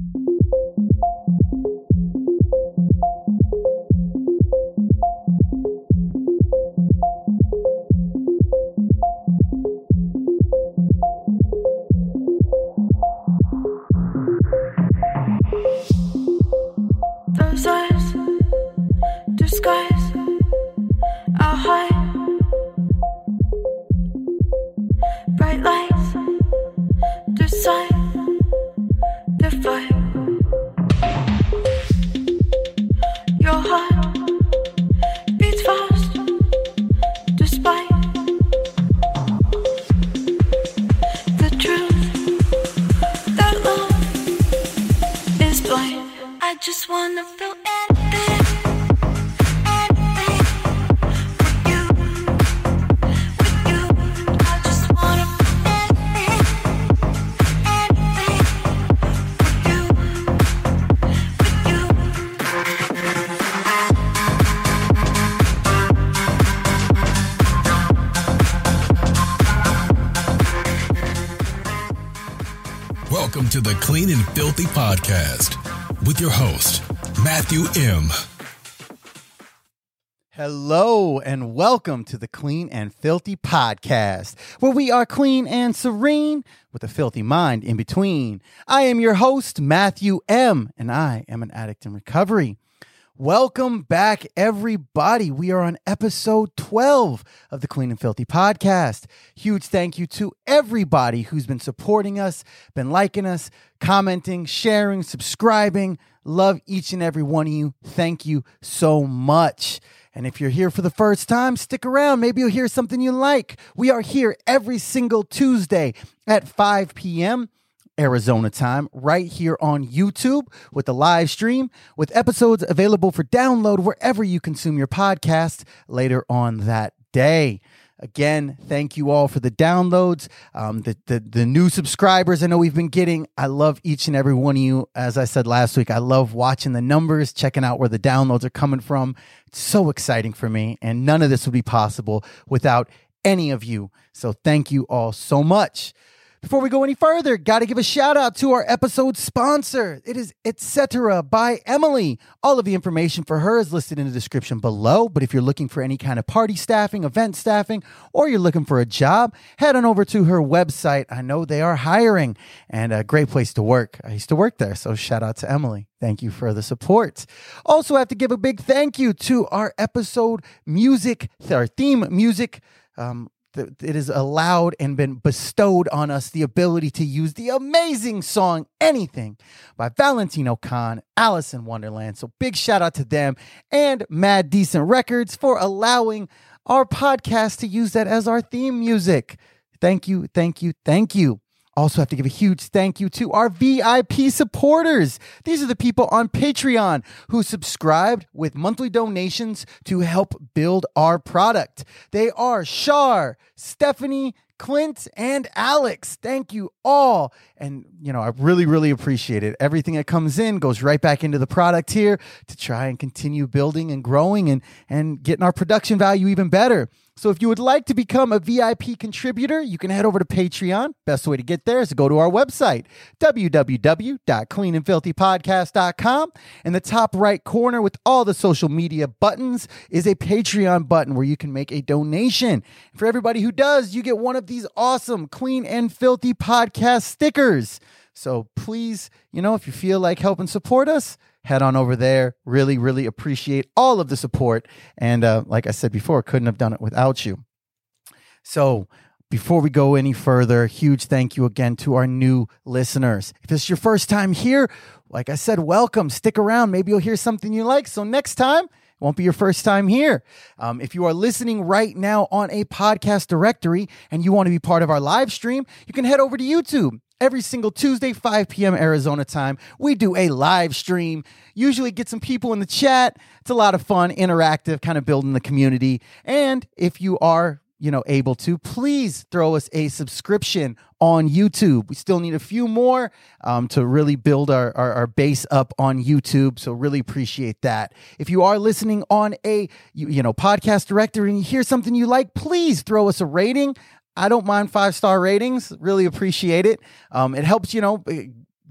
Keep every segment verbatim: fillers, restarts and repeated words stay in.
Those eyes disguise our height. Bright lights decide the fight. Your heart beats fast despite the truth that love is blind. I just wanna feel anything, anything with you, with you. I just wanna feel anything, anything with you, with you. Welcome to the Clean and Filthy Podcast with your host, Matthew M. Hello and welcome to the Clean and Filthy Podcast, where we are clean and serene with a filthy mind in between. I am your host, Matthew M., and I am an addict in recovery. Welcome back, everybody. We are on episode twelve of the Clean and Filthy Podcast. Huge thank you to everybody who's been supporting us, been liking us, commenting, sharing, subscribing. Love each and every one of you. Thank you so much. And if you're here for the first time, stick around. Maybe you'll hear something you like. We are here every single Tuesday at five p.m. Arizona time, right here on YouTube with the live stream, with episodes available for download wherever you consume your podcast later on that day. Again, thank you all for the downloads, um, the, the the new subscribers I know we've been getting. I love each and every one of you. As I said last week, I love watching the numbers, checking out where the downloads are coming from. It's so exciting for me, and none of this would be possible without any of you. So thank you all so much. Before we go any further, got to give a shout out to our episode sponsor. It is Etc. by Emily. All of the information for her is listed in the description below. But if you're looking for any kind of party staffing, event staffing, or you're looking for a job, head on over to her website. I know they are hiring, and a great place to work. I used to work there, so shout out to Emily. Thank you for the support. Also, I have to give a big thank you to our episode music, our theme music. Um, It is allowed and been bestowed on us the ability to use the amazing song Anything by Valentino Khan, Alice in Wonderland. So big shout out to them and Mad Decent Records for allowing our podcast to use that as our theme music. Thank you, thank you, thank you. Also have to give a huge thank you to our V I P supporters. These are the people on Patreon who subscribed with monthly donations to help build our product. They are Shar, Stephanie, Clint, and Alex. Thank you all. And, you know, I really, really appreciate it. Everything that comes in goes right back into the product here to try and continue building and growing and, and getting our production value even better. So if you would like to become a V I P contributor, you can head over to Patreon. Best way to get there is to go to our website, w w w dot clean and filthy podcast dot com. In the top right corner with all the social media buttons is a Patreon button where you can make a donation. For everybody who does, you get one of these awesome Clean and Filthy podcast stickers. So please, you know, if you feel like helping support us, head on over there. Really, really appreciate all of the support. And uh, like I said before, couldn't have done it without you. So before we go any further, huge thank you again to our new listeners. If this is your first time here, like I said, welcome. Stick around. Maybe you'll hear something you like. So next time, it won't be your first time here. Um, if you are listening right now on a podcast directory and you want to be part of our live stream, you can head over to YouTube. Every single Tuesday, five p.m. Arizona time, we do a live stream. Usually get some people in the chat. It's a lot of fun, interactive, kind of building the community. And if you are, you know, able to, please throw us a subscription on YouTube. We still need a few more um, to really build our, our, our base up on YouTube. So really appreciate that. If you are listening on a, you, you know, podcast directory and you hear something you like, please throw us a rating. I don't mind five-star ratings. Really appreciate it. Um, it helps, you know,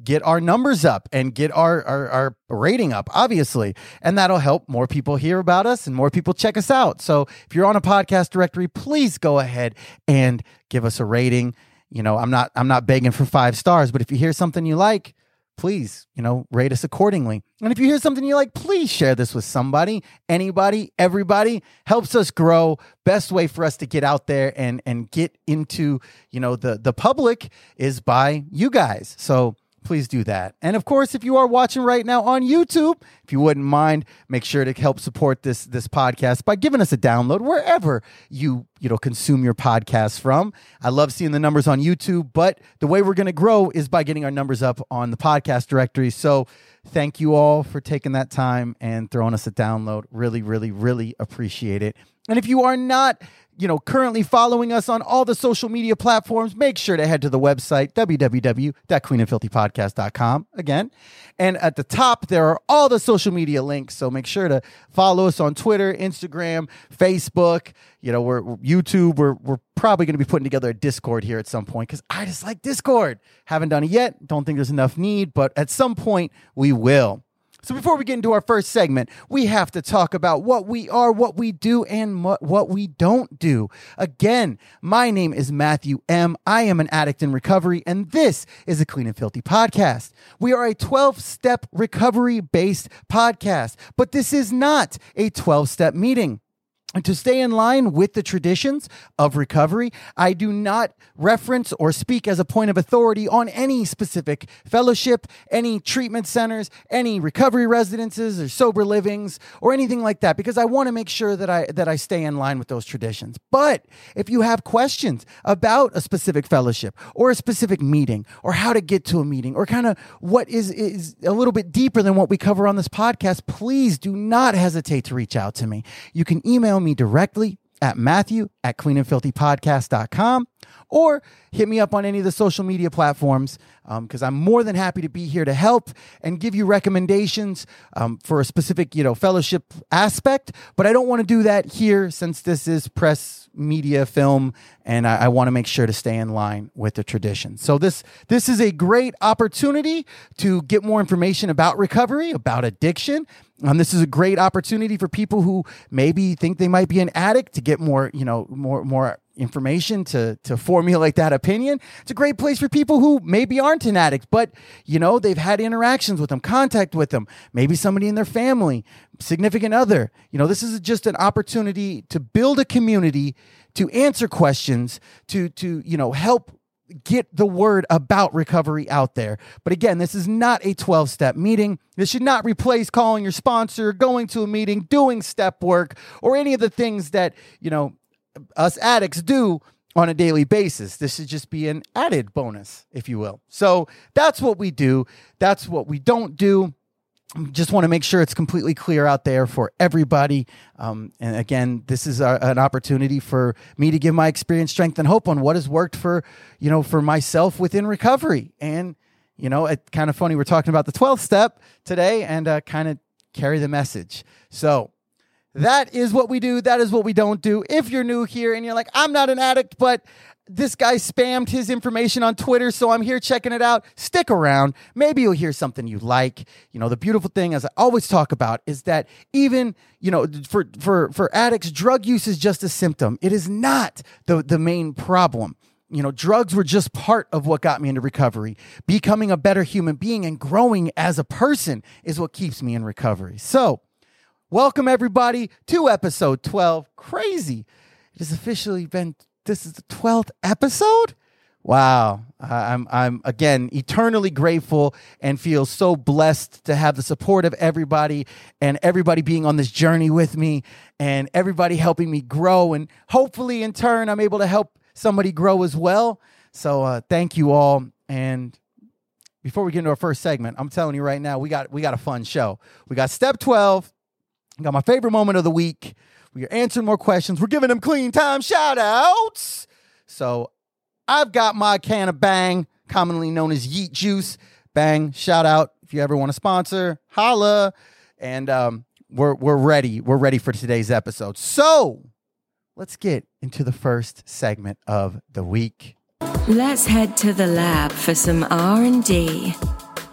get our numbers up and get our, our, our rating up, obviously. And that'll help more people hear about us and more people check us out. So if you're on a podcast directory, please go ahead and give us a rating. You know, I'm not, I'm not begging for five stars, but if you hear something you like, please, you know, rate us accordingly. And if you hear something you like, please share this with somebody, anybody, everybody. Helps us grow. Best way for us to get out there and and get into, you know, the the public is by you guys. So please do that. And of course, if you are watching right now on YouTube, if you wouldn't mind, make sure to help support this this podcast by giving us a download wherever you you know consume your podcasts from. I love seeing the numbers on YouTube, but the way we're going to grow is by getting our numbers up on the podcast directory. So thank you all for taking that time and throwing us a download. Really, really, really appreciate it. And if you are not, you know, currently following us on all the social media platforms, make sure to head to the website, w w w dot clean and filthy podcast dot com again. And at the top, there are all the social media links. So make sure to follow us on Twitter, Instagram, Facebook, you know, we're YouTube. We're, we're probably going to be putting together a Discord here at some point because I just like Discord. Haven't done it yet. Don't think there's enough need, but at some point we will. So before we get into our first segment, we have to talk about what we are, what we do, and what, what we don't do. Again, my name is Matthew M. I am an addict in recovery, and this is a Clean and Filthy podcast. We are a twelve-step recovery-based podcast, but this is not a twelve-step meeting. And to stay in line with the traditions of recovery, I do not reference or speak as a point of authority on any specific fellowship, any treatment centers, any recovery residences or sober livings or anything like that, because I want to make sure that I that I stay in line with those traditions. But if you have questions about a specific fellowship or a specific meeting or how to get to a meeting or kind of what is, is a little bit deeper than what we cover on this podcast, please do not hesitate to reach out to me. You can email me me directly at Matthew at clean and filthy podcast dot com or hit me up on any of the social media platforms because um, I'm more than happy to be here to help and give you recommendations um, for a specific, you know, fellowship aspect. But I don't want to do that here since this is press, media, film, and I, I want to make sure to stay in line with the tradition. So this this is a great opportunity to get more information about recovery, about addiction. Um, this is a great opportunity for people who maybe think they might be an addict to get more, you know, more more information to to formulate that opinion. It's a great place for people who maybe aren't an addict, but, you know, they've had interactions with them, contact with them, maybe somebody in their family, significant other. You know, this is just an opportunity to build a community, to answer questions, to to, you know, help get the word about recovery out there. But again, this is not a twelve-step meeting. This should not replace calling your sponsor, going to a meeting, doing step work, or any of the things that, you know, us addicts do on a daily basis. This should just be an added bonus, if you will. So that's what we do. That's what we don't do. Just want to make sure it's completely clear out there for everybody. Um, and again, this is a, an opportunity for me to give my experience, strength, and hope on what has worked for, you know, for myself within recovery. And, you know, it's kind of funny. We're talking about the twelfth step today and uh, kind of carry the message. So that is what we do. That is what we don't do. If you're new here and you're like, I'm not an addict, but this guy spammed his information on Twitter, so I'm here checking it out. Stick around. Maybe you'll hear something you like. You know, the beautiful thing, as I always talk about, is that even, you know, for for for addicts, drug use is just a symptom. It is not the, the main problem. You know, drugs were just part of what got me into recovery. Becoming a better human being and growing as a person is what keeps me in recovery. So, welcome everybody to episode twelve. Crazy. It has officially been, this is the twelfth episode? Wow. Uh, I'm, I'm again, eternally grateful and feel so blessed to have the support of everybody and everybody being on this journey with me and everybody helping me grow. And hopefully in turn, I'm able to help somebody grow as well. So uh, thank you all. And before we get into our first segment, I'm telling you right now, we got, we got a fun show. We got step twelve. I got my favorite moment of the week. We are answering more questions. We're giving them clean time shout outs. So I've got my can of Bang, commonly known as Yeet Juice. Bang, shout out. If you ever want to sponsor, holla. And um, we're we're ready. We're ready for today's episode. So let's get into the first segment of the week. Let's head to the lab for some R and D.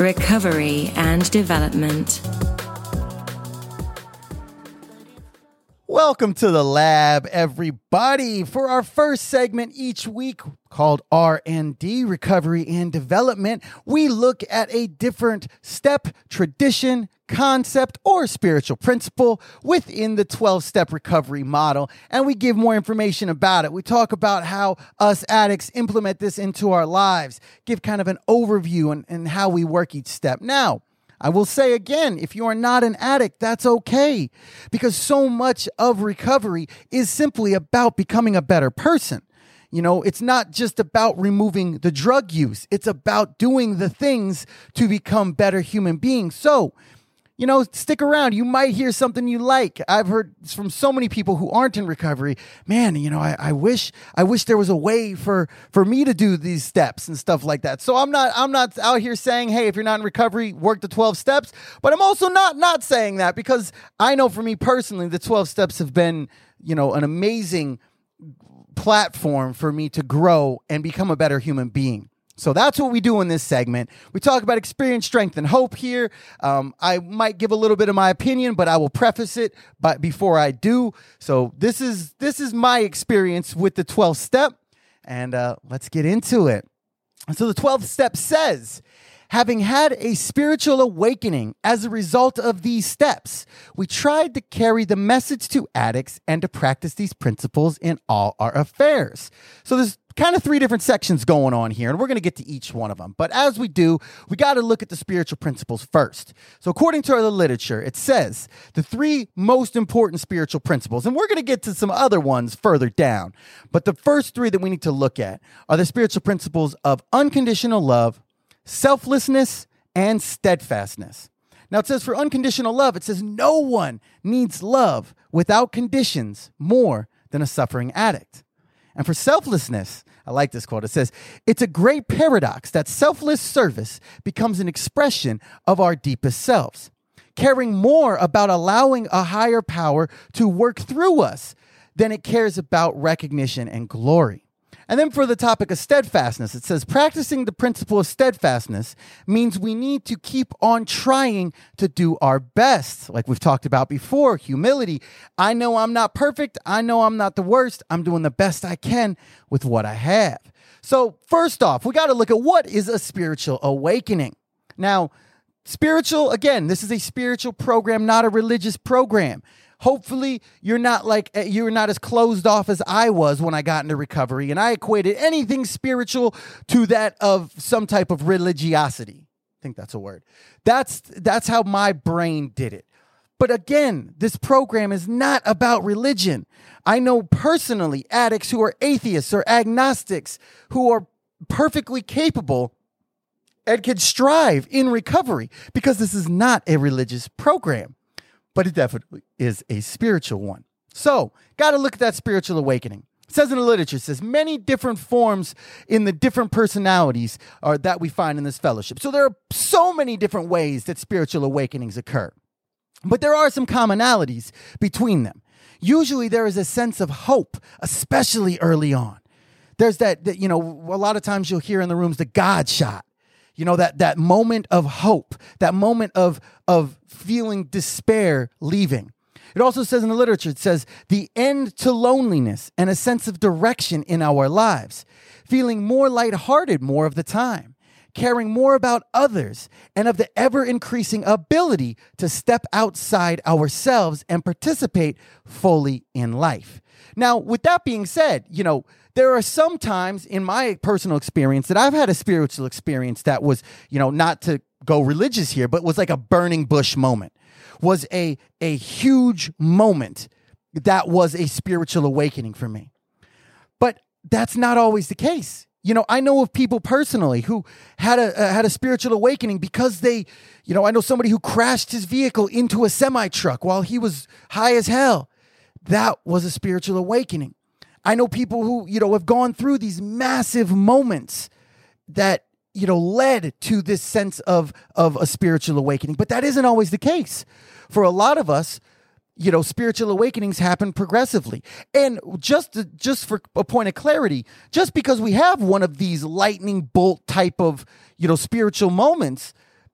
recovery and development. Welcome to the lab, everybody, for our first segment each week called R and D, Recovery and Development. We look at a different step, tradition, concept, or spiritual principle within the twelve-step recovery model, and we give more information about it. We talk about how us addicts implement this into our lives, give kind of an overview and, and how we work each step. Now, I will say again, if you are not an addict, that's okay, because so much of recovery is simply about becoming a better person. You know, it's not just about removing the drug use. It's about doing the things to become better human beings. So, you know, stick around. You might hear something you like. I've heard from so many people who aren't in recovery, man, you know, I, I wish I wish there was a way for for me to do these steps and stuff like that. So I'm not I'm not out here saying, hey, if you're not in recovery, work the twelve steps. But I'm also not not saying that, because I know for me personally, the twelve steps have been, you know, an amazing platform for me to grow and become a better human being. So that's what we do in this segment. We talk about experience, strength, and hope here. Um, I might give a little bit of my opinion, but I will preface it but before I do. So this is this is my experience with the twelfth step, and uh, let's get into it. So the twelfth step says, having had a spiritual awakening as a result of these steps, we tried to carry the message to addicts and to practice these principles in all our affairs. So there's kind of three different sections going on here, and we're going to get to each one of them. But as we do, we got to look at the spiritual principles first. So according to the literature, it says the three most important spiritual principles, and we're going to get to some other ones further down. But the first three that we need to look at are the spiritual principles of unconditional love, selflessness, and steadfastness. Now it says for unconditional love, it says no one needs love without conditions more than a suffering addict. And for selflessness, I like this quote. It says, it's a great paradox that selfless service becomes an expression of our deepest selves, caring more about allowing a higher power to work through us than it cares about recognition and glory. And then for the topic of steadfastness, it says practicing the principle of steadfastness means we need to keep on trying to do our best. Like we've talked about before, humility. I know I'm not perfect. I know I'm not the worst. I'm doing the best I can with what I have. So first off, we got to look at what is a spiritual awakening. Now, spiritual, again, this is a spiritual program, not a religious program. Hopefully you're not like you're not as closed off as I was when I got into recovery, and I equated anything spiritual to that of some type of religiosity. I think that's a word. That's that's how my brain did it. But again, this program is not about religion. I know personally addicts who are atheists or agnostics who are perfectly capable and can strive in recovery, because this is not a religious program. But it definitely is a spiritual one. So, got to look at that spiritual awakening. It says in the literature, it says many different forms in the different personalities are, that we find in this fellowship. So there are so many different ways that spiritual awakenings occur. But there are some commonalities between them. Usually there is a sense of hope, especially early on. There's that, that you know, a lot of times you'll hear in the rooms the God shot. You know, that that moment of hope, that moment of, of feeling despair leaving. It also says in the literature, it says the end to loneliness and a sense of direction in our lives, feeling more lighthearted more of the time, caring more about others, and of the ever-increasing ability to step outside ourselves and participate fully in life. Now, with that being said, you know, there are some times in my personal experience that I've had a spiritual experience that was, you know, not to go religious here, but was like a burning bush moment, was a, a huge moment that was a spiritual awakening for me. But that's not always the case. You know, I know of people personally who had a uh, had a spiritual awakening because they, you know, I know somebody who crashed his vehicle into a semi-truck while he was high as hell. That was a spiritual awakening. I know people who, you know, have gone through these massive moments that, you know, led to this sense of, of a spiritual awakening. But that isn't always the case. For a lot of us, you know, spiritual awakenings happen progressively. And just, to, just for a point of clarity, just because we have one of these lightning bolt type of, you know, spiritual moments,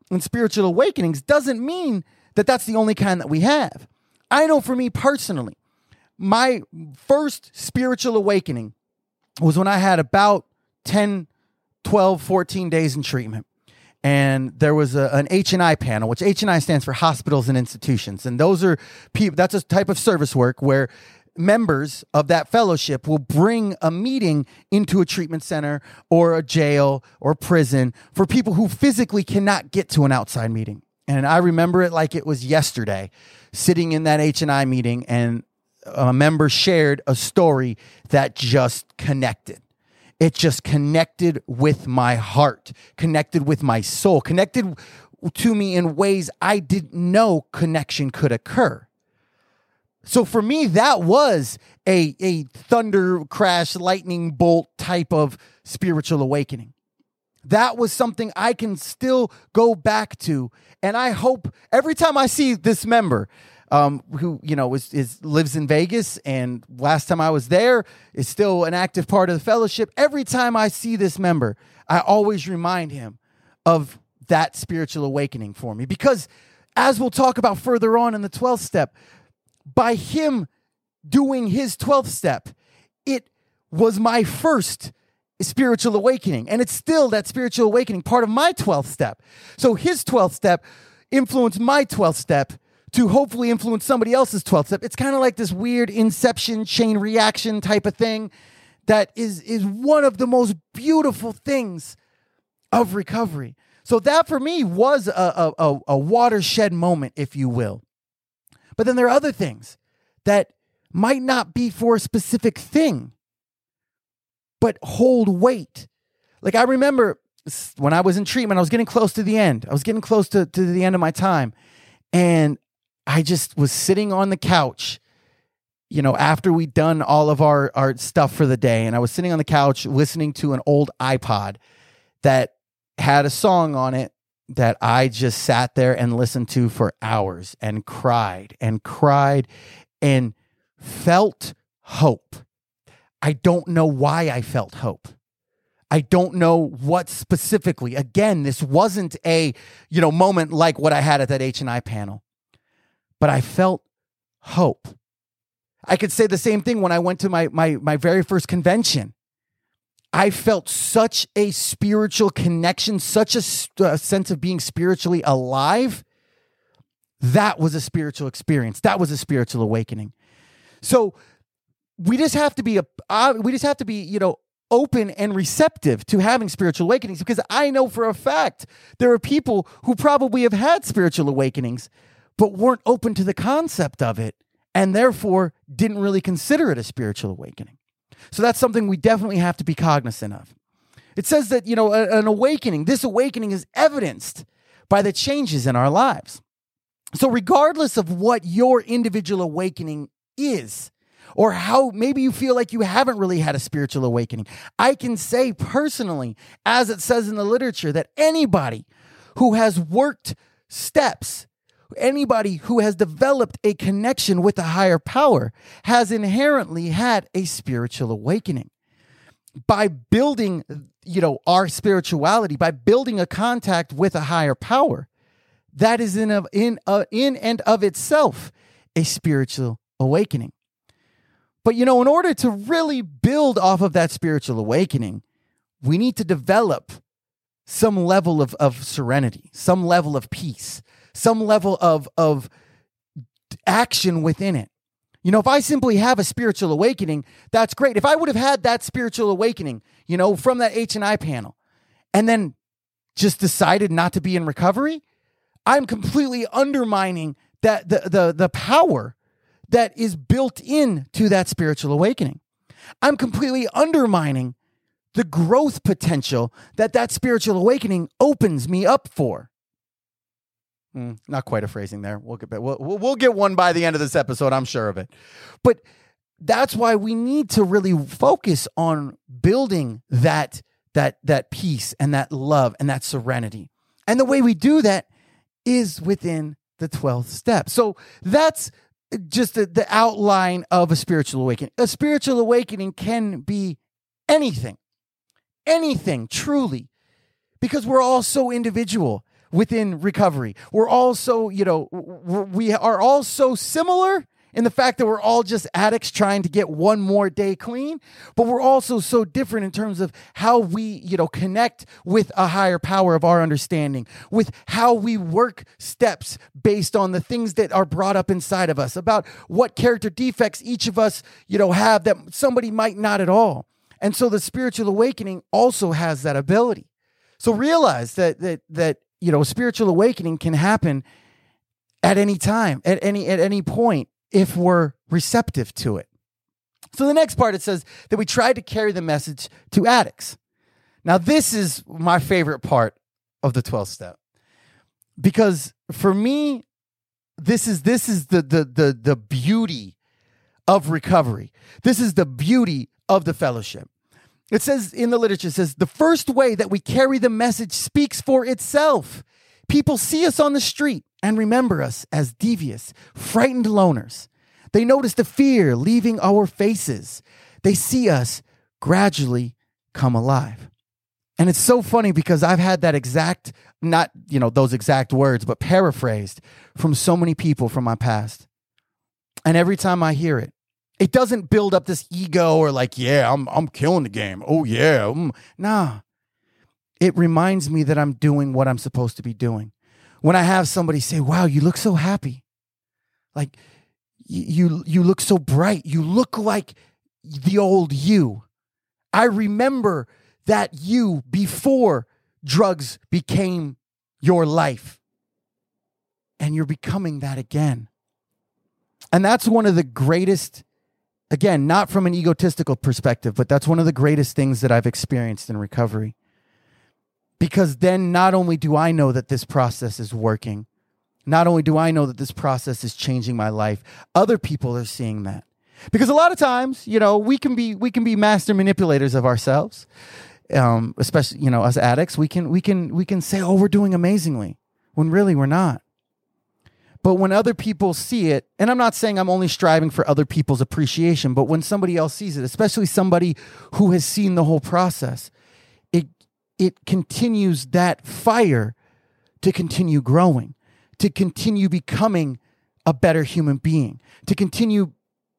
in spiritual awakenings doesn't mean that that's the only kind that we have. I know for me personally, my first spiritual awakening was when I had about ten, twelve, fourteen days in treatment. And there was a, an H and I panel, which H and I stands for hospitals and institutions. And those are people, that's a type of service work where members of that fellowship will bring a meeting into a treatment center or a jail or prison for people who physically cannot get to an outside meeting. And I remember it like it was yesterday, sitting in that H and I meeting, and a member shared a story that just connected. It just connected with my heart, connected with my soul, connected to me in ways I didn't know connection could occur. So for me, that was a, a thunder crash, lightning bolt type of spiritual awakening. That was something I can still go back to. And I hope every time I see this member, Um, who, you know, is, is lives in Vegas, and last time I was there is still an active part of the fellowship. Every time I see this member, I always remind him of that spiritual awakening for me. Because as we'll talk about further on in the twelfth step, by him doing his twelfth step, it was my first spiritual awakening. And it's still that spiritual awakening part of my twelfth step. So his twelfth step influenced my twelfth step to hopefully influence somebody else's twelfth step. It's kind of like this weird inception chain reaction type of thing that is, is one of the most beautiful things of recovery. So that for me was a, a, a watershed moment, if you will. But then there are other things that might not be for a specific thing, but hold weight. Like I remember when I was in treatment, I was getting close to the end. I was getting close to, to the end of my time. And I just was sitting on the couch, you know, after we'd done all of our, our stuff for the day. And I was sitting on the couch listening to an old iPod that had a song on it that I just sat there and listened to for hours and cried and cried and felt hope. I don't know why I felt hope. I don't know what specifically. Again, this wasn't a, you know, moment like what I had at that H and I panel. But I felt hope. I could say the same thing when I went to my, my, my very first convention. I felt such a spiritual connection, such a, a sense of being spiritually alive. That was a spiritual experience. That was a spiritual awakening. So we just have to be a, uh, we just have to be, you know, open and receptive to having spiritual awakenings, because I know for a fact there are people who probably have had spiritual awakenings but weren't open to the concept of it, and therefore didn't really consider it a spiritual awakening. So that's something we definitely have to be cognizant of. It says that, you know, a, an awakening, this awakening is evidenced by the changes in our lives. So regardless of what your individual awakening is, or how maybe you feel like you haven't really had a spiritual awakening, I can say personally, as it says in the literature, that anybody who has worked steps, anybody who has developed a connection with a higher power has inherently had a spiritual awakening. By building, you know, our spirituality, by building a contact with a higher power, that is in of in uh, in and of itself a spiritual awakening. But, you know, in order to really build off of that spiritual awakening, we need to develop some level of, of serenity, some level of peace, some level of, of action within it. You know, if I simply have a spiritual awakening, that's great. If I would have had that spiritual awakening, you know, from that H and I panel, and then just decided not to be in recovery, I'm completely undermining that the the the power that is built into that spiritual awakening. I'm completely undermining the growth potential that that spiritual awakening opens me up for. Mm, not quite a phrasing there. We'll get we'll, we'll get one by the end of this episode, I'm sure of it. But that's why we need to really focus on building that that that peace and that love and that serenity. And the way we do that is within the twelfth step. So that's just the, the outline of a spiritual awakening. A spiritual awakening can be anything, anything truly, because we're all so individual. within recovery. We're all so, you know, we are all so similar in the fact that we're all just addicts trying to get one more day clean, but we're also so different in terms of how we, you know, connect with a higher power of our understanding, with how we work steps based on the things that are brought up inside of us, about what character defects each of us, you know, have that somebody might not at all. And so the spiritual awakening also has that ability. So realize that that that you know, spiritual awakening can happen at any time, at any at any point, if we're receptive to it. So the next part, it says that we tried to carry the message to addicts. Now, this is my favorite part of the twelfth step, because for me, this is this is the the the the beauty of recovery. This is the beauty of the fellowship. It says in the literature, it says, the first way that we carry the message speaks for itself. People see us on the street and remember us as devious, frightened loners. They notice the fear leaving our faces. They see us gradually come alive. And it's so funny because I've had that exact, not, you know, those exact words, but paraphrased from so many people from my past. And every time I hear it, it doesn't build up this ego or like, yeah, I'm I'm killing the game. Oh, yeah. Mm. Nah. It reminds me that I'm doing what I'm supposed to be doing. When I have somebody say, wow, you look so happy. Like, you, you look so bright. You look like the old you. I remember that you before drugs became your life. And you're becoming that again. And that's one of the greatest, again, not from an egotistical perspective, but that's one of the greatest things that I've experienced in recovery. Because then not only do I know that this process is working, not only do I know that this process is changing my life, other people are seeing that. Because a lot of times, you know, we can be we can be master manipulators of ourselves, um, especially, you know, as addicts. We can we can we can say, oh, we're doing amazingly, when really we're not. But when other people see it, and I'm not saying I'm only striving for other people's appreciation, but when somebody else sees it, especially somebody who has seen the whole process, it it continues that fire to continue growing, to continue becoming a better human being, to continue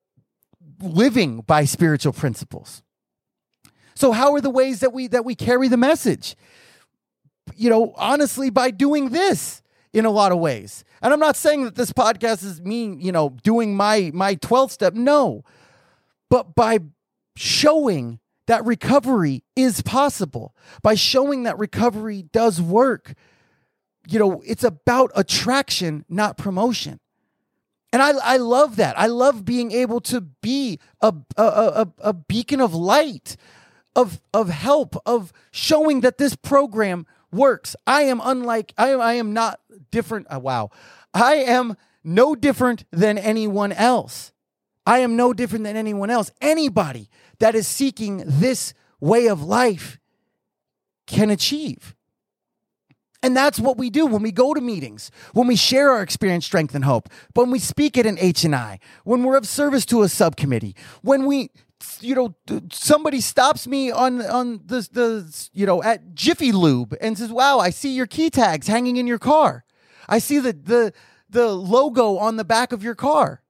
living by spiritual principles. So how are the ways that we that we carry the message? You know, honestly, by doing this in a lot of ways. And I'm not saying that this podcast is me, you know, doing my my twelfth step. No. But by showing that recovery is possible, by showing that recovery does work, you know, it's about attraction, not promotion. And I, I love that. I love being able to be a, a, a, a beacon of light, of, of help, of showing that this program works. I am unlike, I, I am not different. Uh, wow. I am no different than anyone else. I am no different than anyone else. Anybody that is seeking this way of life can achieve. And that's what we do when we go to meetings, when we share our experience, strength, and hope, when we speak at an H and I, when we're of service to a subcommittee, when we, you know, somebody stops me on on the, the you know, at Jiffy Lube and says, wow, I see your key tags hanging in your car. I see the the the logo on the back of your car.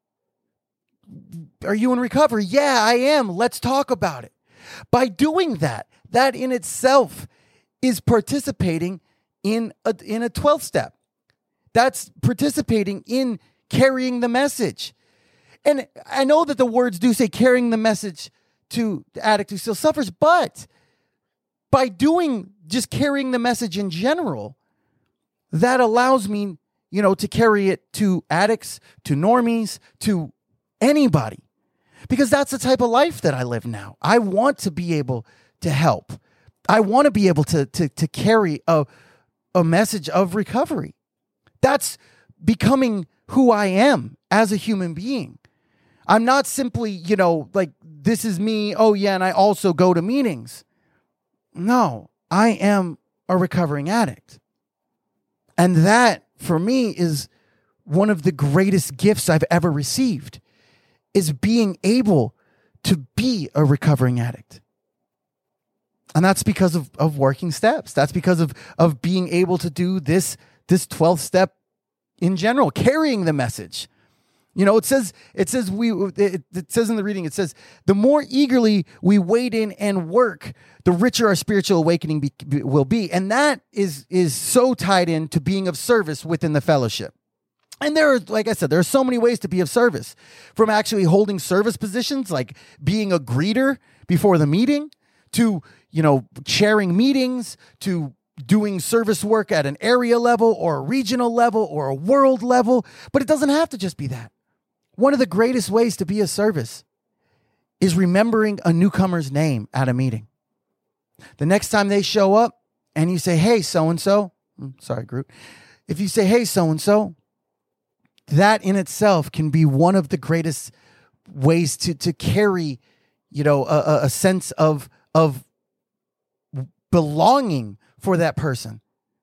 Are you in recovery? Yeah, I am. Let's talk about it. By doing that, that in itself is participating in a, in a twelfth step. That's participating in carrying the message. And I know that the words do say carrying the message to the addict who still suffers, but by doing just carrying the message in general, that allows me, you know, to carry it to addicts, to normies, to anybody. Because that's the type of life that I live now. I want to be able to help. I want to be able to, to, to carry a, a message of recovery. That's becoming who I am as a human being. I'm not simply, you know, like, this is me. Oh, yeah, and I also go to meetings. No, I am a recovering addict. And that, for me, is one of the greatest gifts I've ever received, is being able to be a recovering addict. And that's because of, of working steps. That's because of, of being able to do this, this twelfth step in general, carrying the message. You know, it says, it says we, it, it says in the reading, it says, the more eagerly we wade in and work, the richer our spiritual awakening be, be, will be. And that is, is so tied in to being of service within the fellowship. And there are, like I said, there are so many ways to be of service, from actually holding service positions, like being a greeter before the meeting, to, you know, chairing meetings, to doing service work at an area level or a regional level or a world level. But it doesn't have to just be that. One of the greatest ways to be of service is remembering a newcomer's name at a meeting. The next time they show up and you say, hey, so-and-so, sorry, Groot. If you say, hey, so-and-so, that in itself can be one of the greatest ways to, to carry, you know, a, a sense of, of belonging for that person.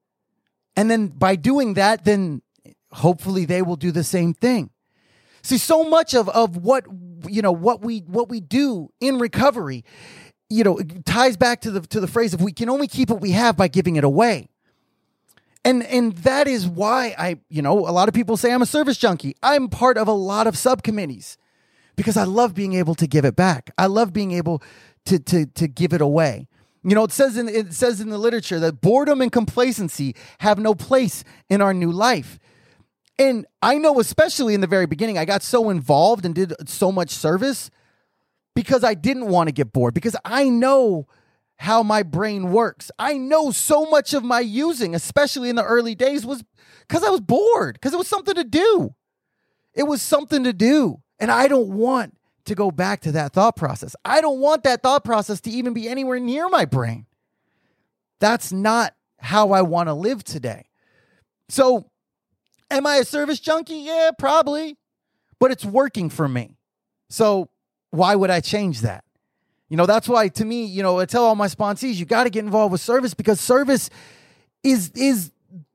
And then by doing that, then hopefully they will do the same thing. See, so much of, of what, you know, what we, what we do in recovery, you know, it ties back to the, to the phrase of we can only keep what we have by giving it away. And, and that is why I, you know, a lot of people say I'm a service junkie. I'm part of a lot of subcommittees because I love being able to give it back. I love being able to, to, to give it away. You know, it says in, it says in the literature that boredom and complacency have no place in our new life. And I know, especially in the very beginning, I got so involved and did so much service because I didn't want to get bored, because I know how my brain works. I know so much of my using, especially in the early days, was because I was bored, because it was something to do. It was something to do. And I don't want to go back to that thought process. I don't want that thought process to even be anywhere near my brain. That's not how I want to live today. So, am I a service junkie? Yeah, probably. But it's working for me. So why would I change that? You know, that's why, to me, you know, I tell all my sponsees, you got to get involved with service, because service is, is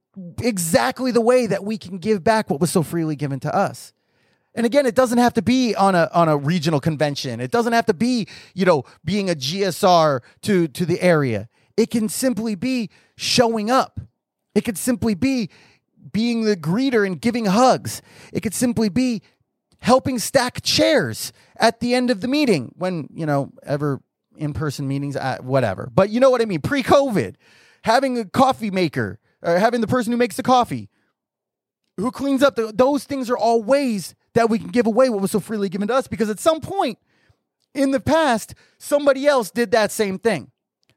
exactly the way that we can give back what was so freely given to us. And again, it doesn't have to be on a on a regional convention. It doesn't have to be, you know, being a G S R to, to the area. It can simply be showing up. It could simply be being the greeter and giving hugs. It could simply be helping stack chairs at the end of the meeting when, you know, ever in-person meetings, uh, whatever. But you know what I mean? Pre-COVID, having a coffee maker, or having the person who makes the coffee, who cleans up, the, those things are all ways that we can give away what was so freely given to us, because at some point in the past, somebody else did that same thing.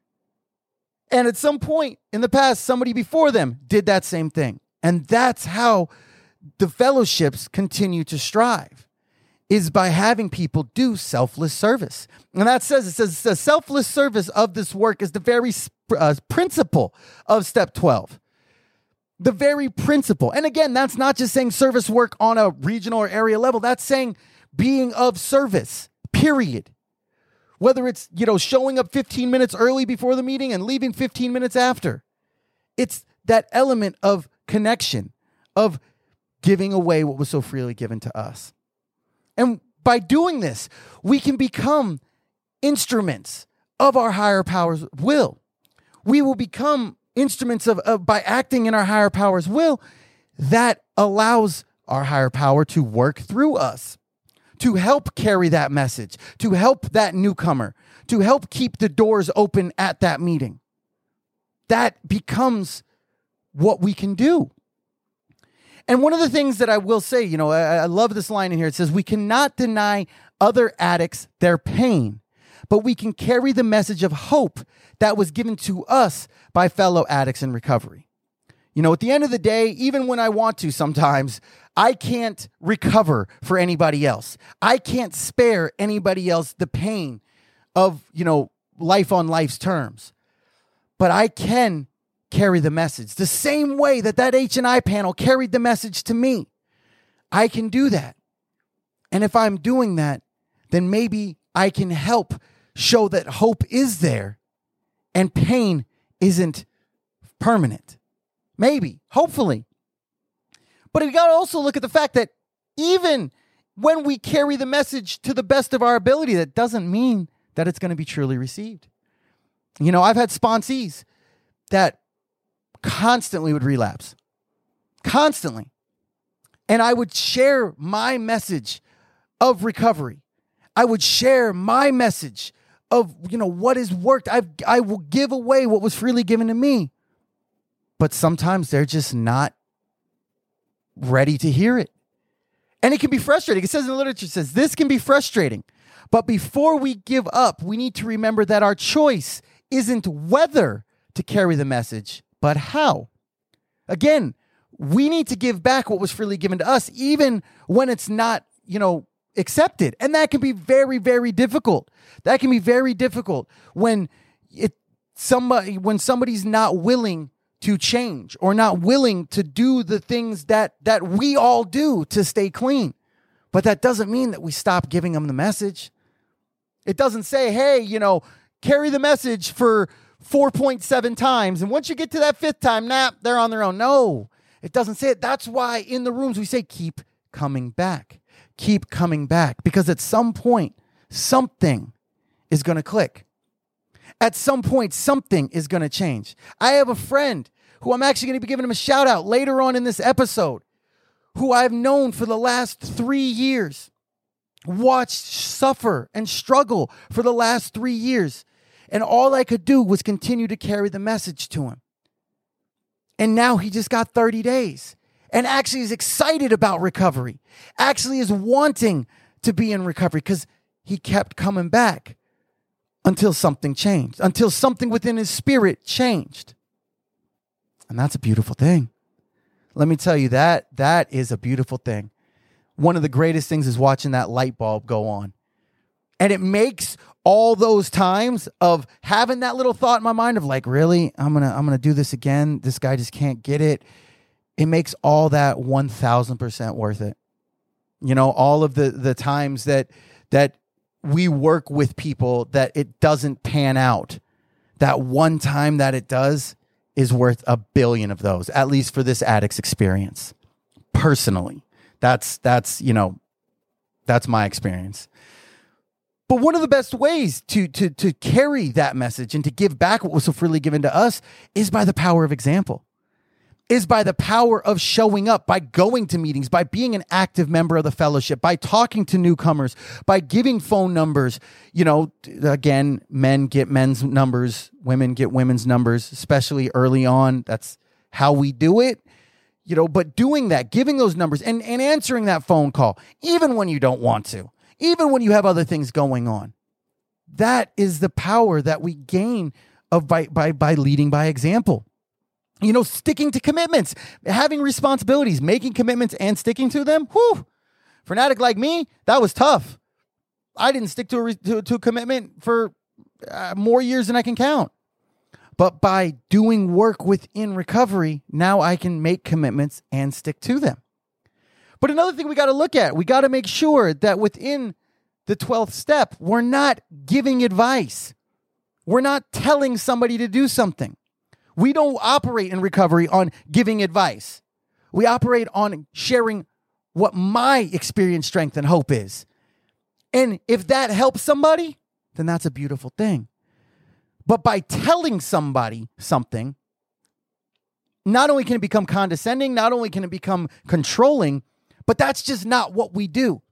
And at some point in the past, somebody before them did that same thing. And that's how the fellowships continue to strive, is by having people do selfless service. And that says, it says the selfless service of this work is the very uh, principle of step twelve. The very principle. And again, that's not just saying service work on a regional or area level. That's saying being of service, period. Whether it's, you know, showing up fifteen minutes early before the meeting and leaving fifteen minutes after. It's that element of connection, of giving away what was so freely given to us. And by doing this, we can become instruments of our higher power's will. We will become instruments of, of by acting in our higher power's will, that allows our higher power to work through us, to help carry that message, to help that newcomer, to help keep the doors open at that meeting. That becomes what we can do. And one of the things that I will say, you know, I, I love this line in here. It says, we cannot deny other addicts their pain, but we can carry the message of hope that was given to us by fellow addicts in recovery. You know, at the end of the day, even when I want to sometimes, I can't recover for anybody else. I can't spare anybody else the pain of, you know, life on life's terms. But I can carry the message the same way that that H and I panel carried the message to me. I can do that. And if I'm doing that, then maybe I can help show that hope is there and pain isn't permanent. Maybe, hopefully. But we got to also look at the fact that even when we carry the message to the best of our ability, that doesn't mean that it's going to be truly received. You know, I've had sponsees that constantly would relapse. Constantly. And I would share my message of recovery. I would share my message of, you know, what has worked. I I will give away what was freely given to me. But sometimes they're just not ready to hear it. And it can be frustrating. It says in the literature, it says, this can be frustrating. But before we give up, we need to remember that our choice isn't whether to carry the message, but how. Again, we need to give back what was freely given to us, even when it's not, you know, accepted. And that can be very, very difficult. That can be very difficult when it somebody when somebody's not willing to change or not willing to do the things that that we all do to stay clean. But that doesn't mean that we stop giving them the message. It doesn't say, hey, you know, carry the message for four point seven times. And once you get to that fifth time, nah, they're on their own. No, it doesn't say it. That's why in the rooms we say, keep coming back. Keep coming back. Because at some point, something is going to click. At some point, something is going to change. I have a friend who I'm actually going to be giving him a shout out later on in this episode, who I've known for the last three years, watched suffer and struggle for the last three years. And all I could do was continue to carry the message to him. And now he just got thirty days and actually is excited about recovery, actually is wanting to be in recovery because he kept coming back until something changed, until something within his spirit changed. And that's a beautiful thing. Let me tell you that that is a beautiful thing. One of the greatest things is watching that light bulb go on. And it makes all those times of having that little thought in my mind of like, really, I'm going to I'm going to do this again. This guy just can't get it. It makes all that one thousand percent worth it. You know, all of the the times that that we work with people that it doesn't pan out. That one time that it does is worth a billion of those, at least for this addict's experience. Personally, that's, that's, you know, that's my experience. But one of the best ways to, to, to carry that message and to give back what was so freely given to us is by the power of example, is by the power of showing up, by going to meetings, by being an active member of the fellowship, by talking to newcomers, by giving phone numbers. You know, again, men get men's numbers, women get women's numbers, especially early on. That's how we do it. You know, but doing that, giving those numbers and, and answering that phone call, even when you don't want to, even when you have other things going on. That is the power that we gain of by by by leading by example. You know, sticking to commitments, having responsibilities, making commitments and sticking to them. Whew. For an addict like me, that was tough. I didn't stick to a, re- to, to a commitment for uh, more years than I can count. But by doing work within recovery, now I can make commitments and stick to them. But another thing we got to look at, we got to make sure that within the twelfth step, we're not giving advice. We're not telling somebody to do something. We don't operate in recovery on giving advice. We operate on sharing what my experience, strength, and hope is. And if that helps somebody, then that's a beautiful thing. But by telling somebody something, not only can it become condescending, not only can it become controlling, but that's just not what we do.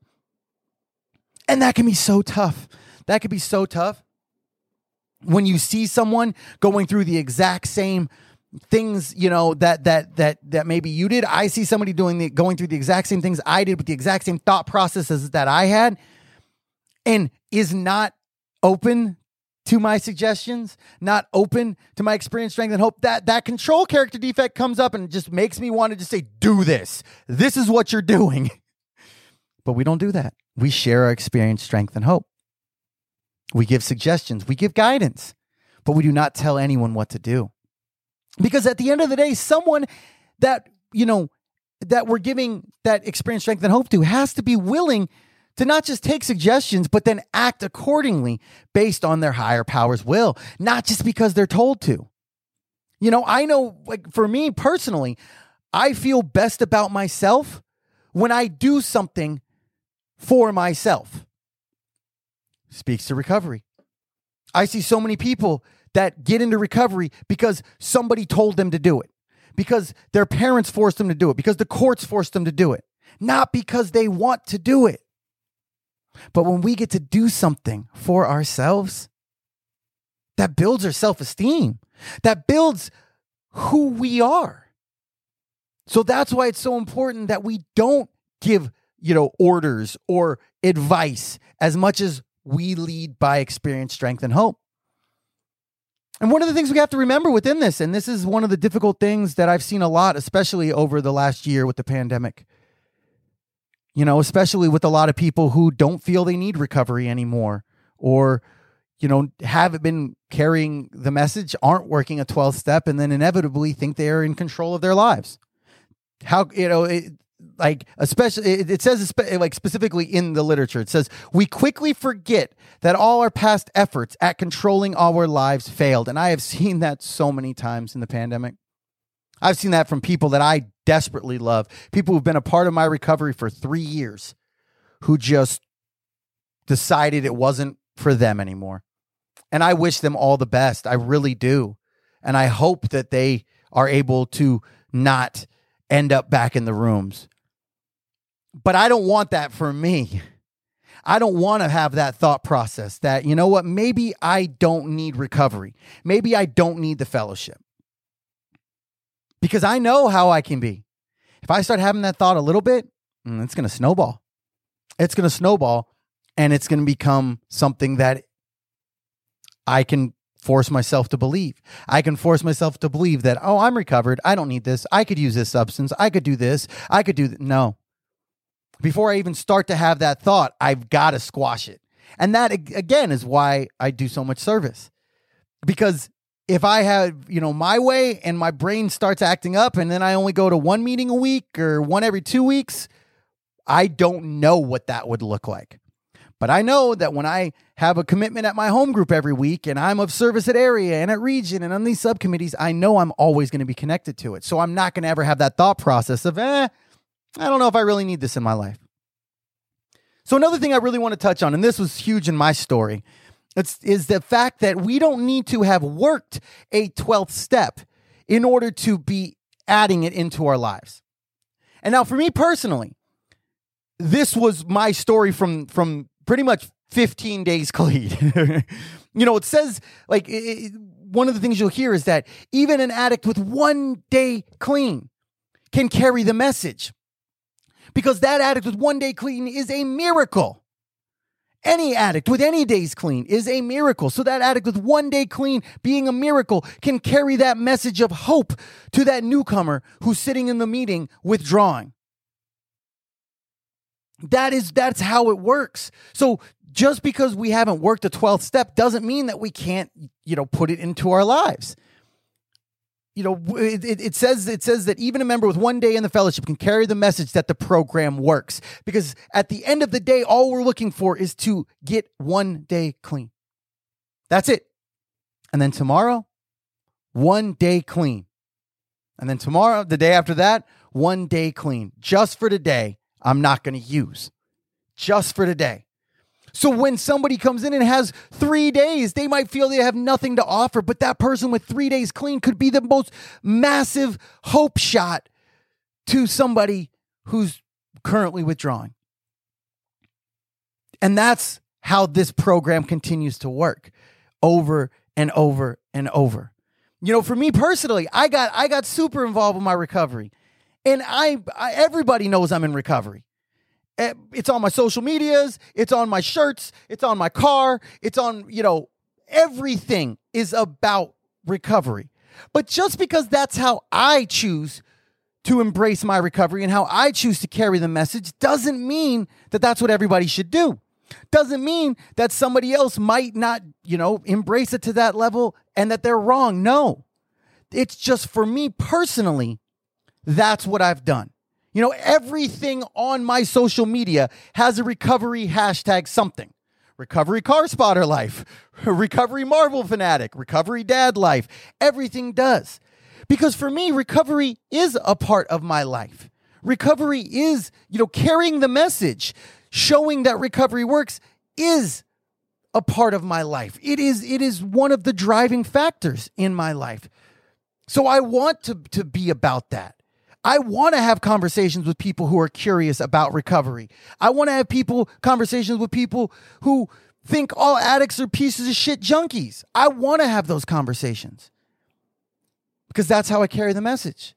And that can be so tough. That can be so tough. When you see someone going through the exact same things, you know, that that that that maybe you did. I see somebody doing the going through the exact same things I did with the exact same thought processes that I had, and is not open to my suggestions, not open to my experience, strength, and hope. That that control character defect comes up and just makes me want to just say, do this. This is what you're doing. But we don't do that. We share our experience, strength, and hope. We give suggestions, we give guidance, but we do not tell anyone what to do. Because at the end of the day, someone that, you know, that we're giving that experience, strength, and hope to has to be willing to not just take suggestions, but then act accordingly based on their higher power's will, not just because they're told to. You know, I know, like for me personally, I feel best about myself when I do something for myself. Speaks to recovery. I see so many people that get into recovery because somebody told them to do it, because their parents forced them to do it, because the courts forced them to do it, not because they want to do it. But when we get to do something for ourselves, that builds our self-esteem, that builds who we are. So that's why it's so important that we don't give, you know, orders or advice as much as we lead by experience, strength, and hope. And one of the things we have to remember within this, and this is one of the difficult things that I've seen a lot, especially over the last year with the pandemic, you know, especially with a lot of people who don't feel they need recovery anymore, or, you know, haven't been carrying the message, aren't working a twelfth step, and then inevitably think they are in control of their lives. How, you know, it, like, especially, it, it says, like, specifically in the literature, it says, we quickly forget that all our past efforts at controlling our lives failed. And I have seen that so many times in the pandemic. I've seen that from people that I desperately love, people who've been a part of my recovery for three years, who just decided it wasn't for them anymore. And I wish them all the best. I really do. And I hope that they are able to not end up back in the rooms. But I don't want that for me. I don't want to have that thought process that, you know what, maybe I don't need recovery. Maybe I don't need the fellowship. Because I know how I can be. If I start having that thought a little bit, it's going to snowball. It's going to snowball, and it's going to become something that I can force myself to believe. I can force myself to believe that, oh, I'm recovered. I don't need this. I could use this substance. I could do this. I could do that. No. Before I even start to have that thought, I've got to squash it. And that, again, is why I do so much service. Because if I have, you know, my way and my brain starts acting up and then I only go to one meeting a week or one every two weeks, I don't know what that would look like. But I know that when I have a commitment at my home group every week and I'm of service at area and at region and on these subcommittees, I know I'm always going to be connected to it. So I'm not going to ever have that thought process of, eh, I don't know if I really need this in my life. So another thing I really want to touch on, and this was huge in my story, it's, is the fact that we don't need to have worked a twelfth step in order to be adding it into our lives. And now for me personally, this was my story from, from pretty much fifteen days clean. You know, it says, like, it, it, one of the things you'll hear is that even an addict with one day clean can carry the message. Because that addict with one day clean is a miracle. Any addict with any days clean is a miracle. So that addict with one day clean being a miracle can carry that message of hope to that newcomer who's sitting in the meeting withdrawing. That is, that's how it works. So just because we haven't worked the twelfth step doesn't mean that we can't, you know, put it into our lives. You know, it, it, it says it says that even a member with one day in the fellowship can carry the message that the program works. Because at the end of the day, all we're looking for is to get one day clean. That's it. And then tomorrow, one day clean. And then tomorrow, the day after that, one day clean. Just for today, I'm not going to use. Just for today. So when somebody comes in and has three days, they might feel they have nothing to offer, but that person with three days clean could be the most massive hope shot to somebody who's currently withdrawing. And that's how this program continues to work over and over and over. You know, for me personally, I got I got super involved with my recovery. And I, I everybody knows I'm in recovery. It's on my social medias, it's on my shirts, it's on my car, it's on, you know, everything is about recovery. But just because that's how I choose to embrace my recovery and how I choose to carry the message doesn't mean that that's what everybody should do. Doesn't mean that somebody else might not, you know, embrace it to that level and that they're wrong. No, it's just for me personally, that's what I've done. You know, everything on my social media has a recovery hashtag something. Recovery car spotter life, recovery Marvel fanatic, recovery dad life. Everything does. Because for me, recovery is a part of my life. Recovery is, you know, carrying the message, showing that recovery works is a part of my life. It is, it is one of the driving factors in my life. So I want to, to be about that. I want to have conversations with people who are curious about recovery. I want to have people, conversations with people who think all addicts are pieces of shit junkies. I want to have those conversations because that's how I carry the message.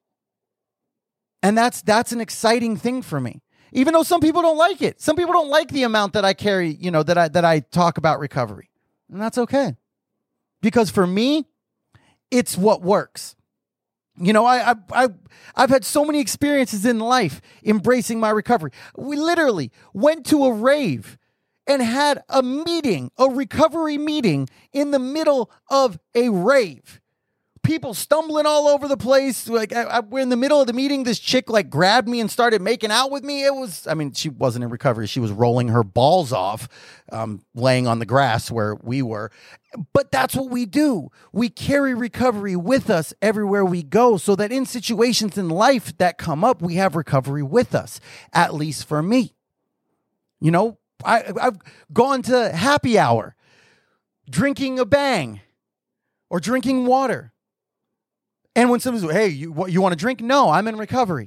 And that's, that's an exciting thing for me. Even though some people don't like it. Some people don't like the amount that I carry, you know, that I, that I talk about recovery. And that's okay. Because for me, it's what works. You know, I, I, I, I've had so many experiences in life embracing my recovery. We literally went to a rave and had a meeting, a recovery meeting in the middle of a rave. People stumbling all over the place. Like I, I, we're in the middle of the meeting. This chick like grabbed me and started making out with me. It was, I mean, she wasn't in recovery. She was rolling her balls off, um, laying on the grass where we were. But that's what we do. We carry recovery with us everywhere we go so that in situations in life that come up, we have recovery with us, at least for me. You know, I, I've gone to happy hour, drinking a bang or drinking water. And when somebody's like, hey, you, what, you want to drink? No, I'm in recovery.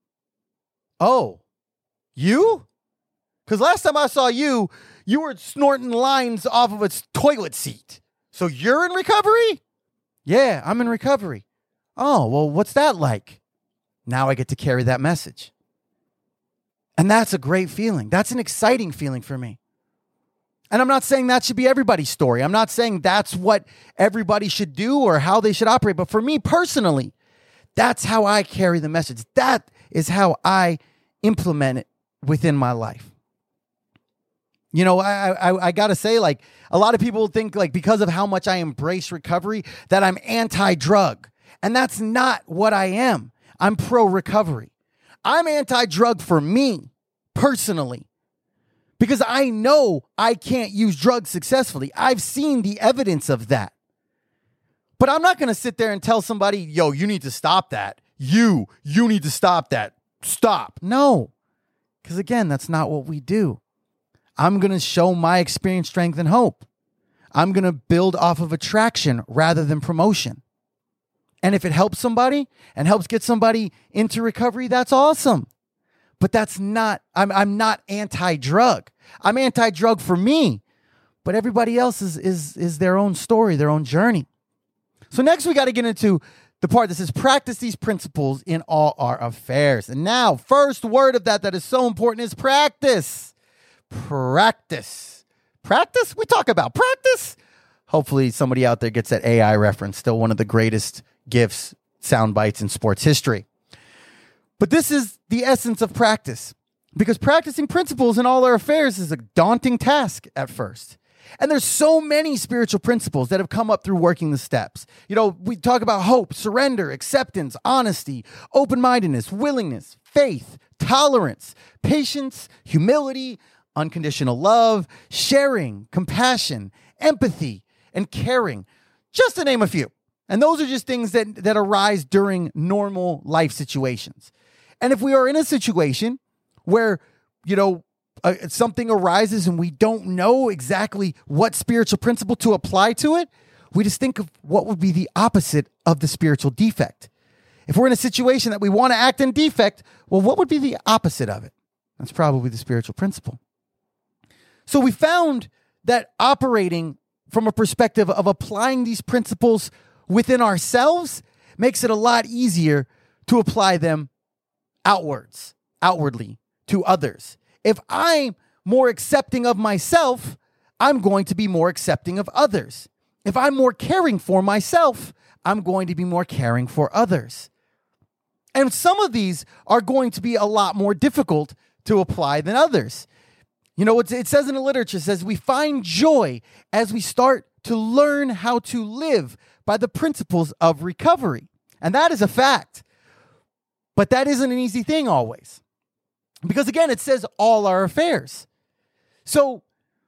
Oh, you? Because last time I saw you, you were snorting lines off of a toilet seat. So you're in recovery? Yeah, I'm in recovery. Oh, well, what's that like? Now I get to carry that message. And that's a great feeling. That's an exciting feeling for me. And I'm not saying that should be everybody's story. I'm not saying that's what everybody should do or how they should operate. But for me personally, that's how I carry the message. That is how I implement it within my life. You know, I I, I got to say, like, a lot of people think, like, because of how much I embrace recovery, that I'm anti-drug. And that's not what I am. I'm pro-recovery. I'm anti-drug for me, personally. Because I know I can't use drugs successfully. I've seen the evidence of that. But I'm not going to sit there and tell somebody, yo, you need to stop that. You, you need to stop that. Stop. No. Because again, that's not what we do. I'm going to show my experience, strength, and hope. I'm going to build off of attraction rather than promotion. And if it helps somebody and helps get somebody into recovery, that's awesome. But that's not, I'm I'm not anti-drug. I'm anti-drug for me. But everybody else is, is, is their own story, their own journey. So next we got to get into the part that says practice these principles in all our affairs. And now, first word of that that is so important is practice. Practice. Practice? We talk about practice. Hopefully somebody out there gets that A I reference. Still one of the greatest gifts, sound bites in sports history. But this is the essence of practice, because practicing principles in all our affairs is a daunting task at first. And there's so many spiritual principles that have come up through working the steps. You know, we talk about hope, surrender, acceptance, honesty, open-mindedness, willingness, faith, tolerance, patience, humility, unconditional love, sharing, compassion, empathy, and caring, just to name a few. And those are just things that, that arise during normal life situations. And if we are in a situation where, you know, uh, something arises and we don't know exactly what spiritual principle to apply to it, we just think of what would be the opposite of the spiritual defect. If we're in a situation that we want to act in defect, well, what would be the opposite of it? That's probably the spiritual principle. So we found that operating from a perspective of applying these principles within ourselves makes it a lot easier to apply them outwards, outwardly to others. If I'm more accepting of myself, I'm going to be more accepting of others. If I'm more caring for myself, I'm going to be more caring for others. And some of these are going to be a lot more difficult to apply than others. You know, it says in the literature, it says we find joy as we start to learn how to live by the principles of recovery. And that is a fact. But that isn't an easy thing always. Because again, it says all our affairs. So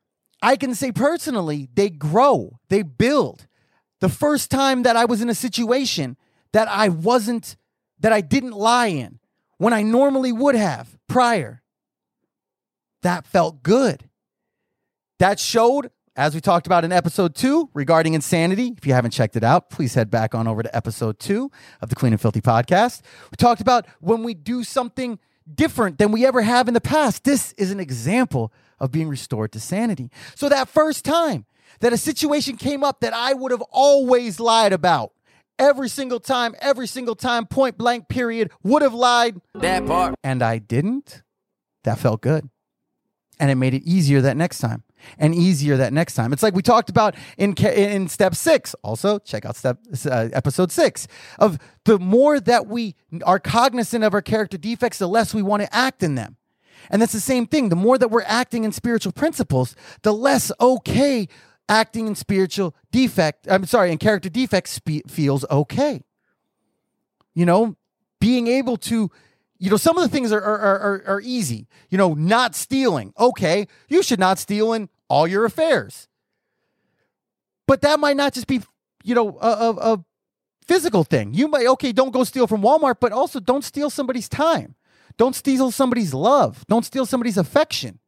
I can say personally, they grow, they build. The first time that I was in a situation that I wasn't, that I didn't lie in, when I normally would have prior, that felt good. That showed as we talked about in episode two regarding insanity, if you haven't checked it out, please head back on over to episode two of the Clean and Filthy podcast. We talked about when we do something different than we ever have in the past. This is an example of being restored to sanity. So that first time that a situation came up that I would have always lied about, every single time, every single time, point blank period, would have lied. That part. And I didn't. That felt good. And it made it easier that next time. And easier that next time. It's like we talked about in in step six. Also, check out step uh, episode six. Of the more that we are cognizant of our character defects, the less we want to act in them. And that's the same thing. The more that we're acting in spiritual principles, the less okay acting in spiritual defect. I'm sorry, in character defects spe- feels okay. You know, being able to. You know, some of the things are, are are are easy. You know, not stealing. Okay, you should not steal in all your affairs. But that might not just be, you know, a, a, a physical thing. You might, okay, don't go steal from Walmart, but also don't steal somebody's time. Don't steal somebody's love. Don't steal somebody's affection.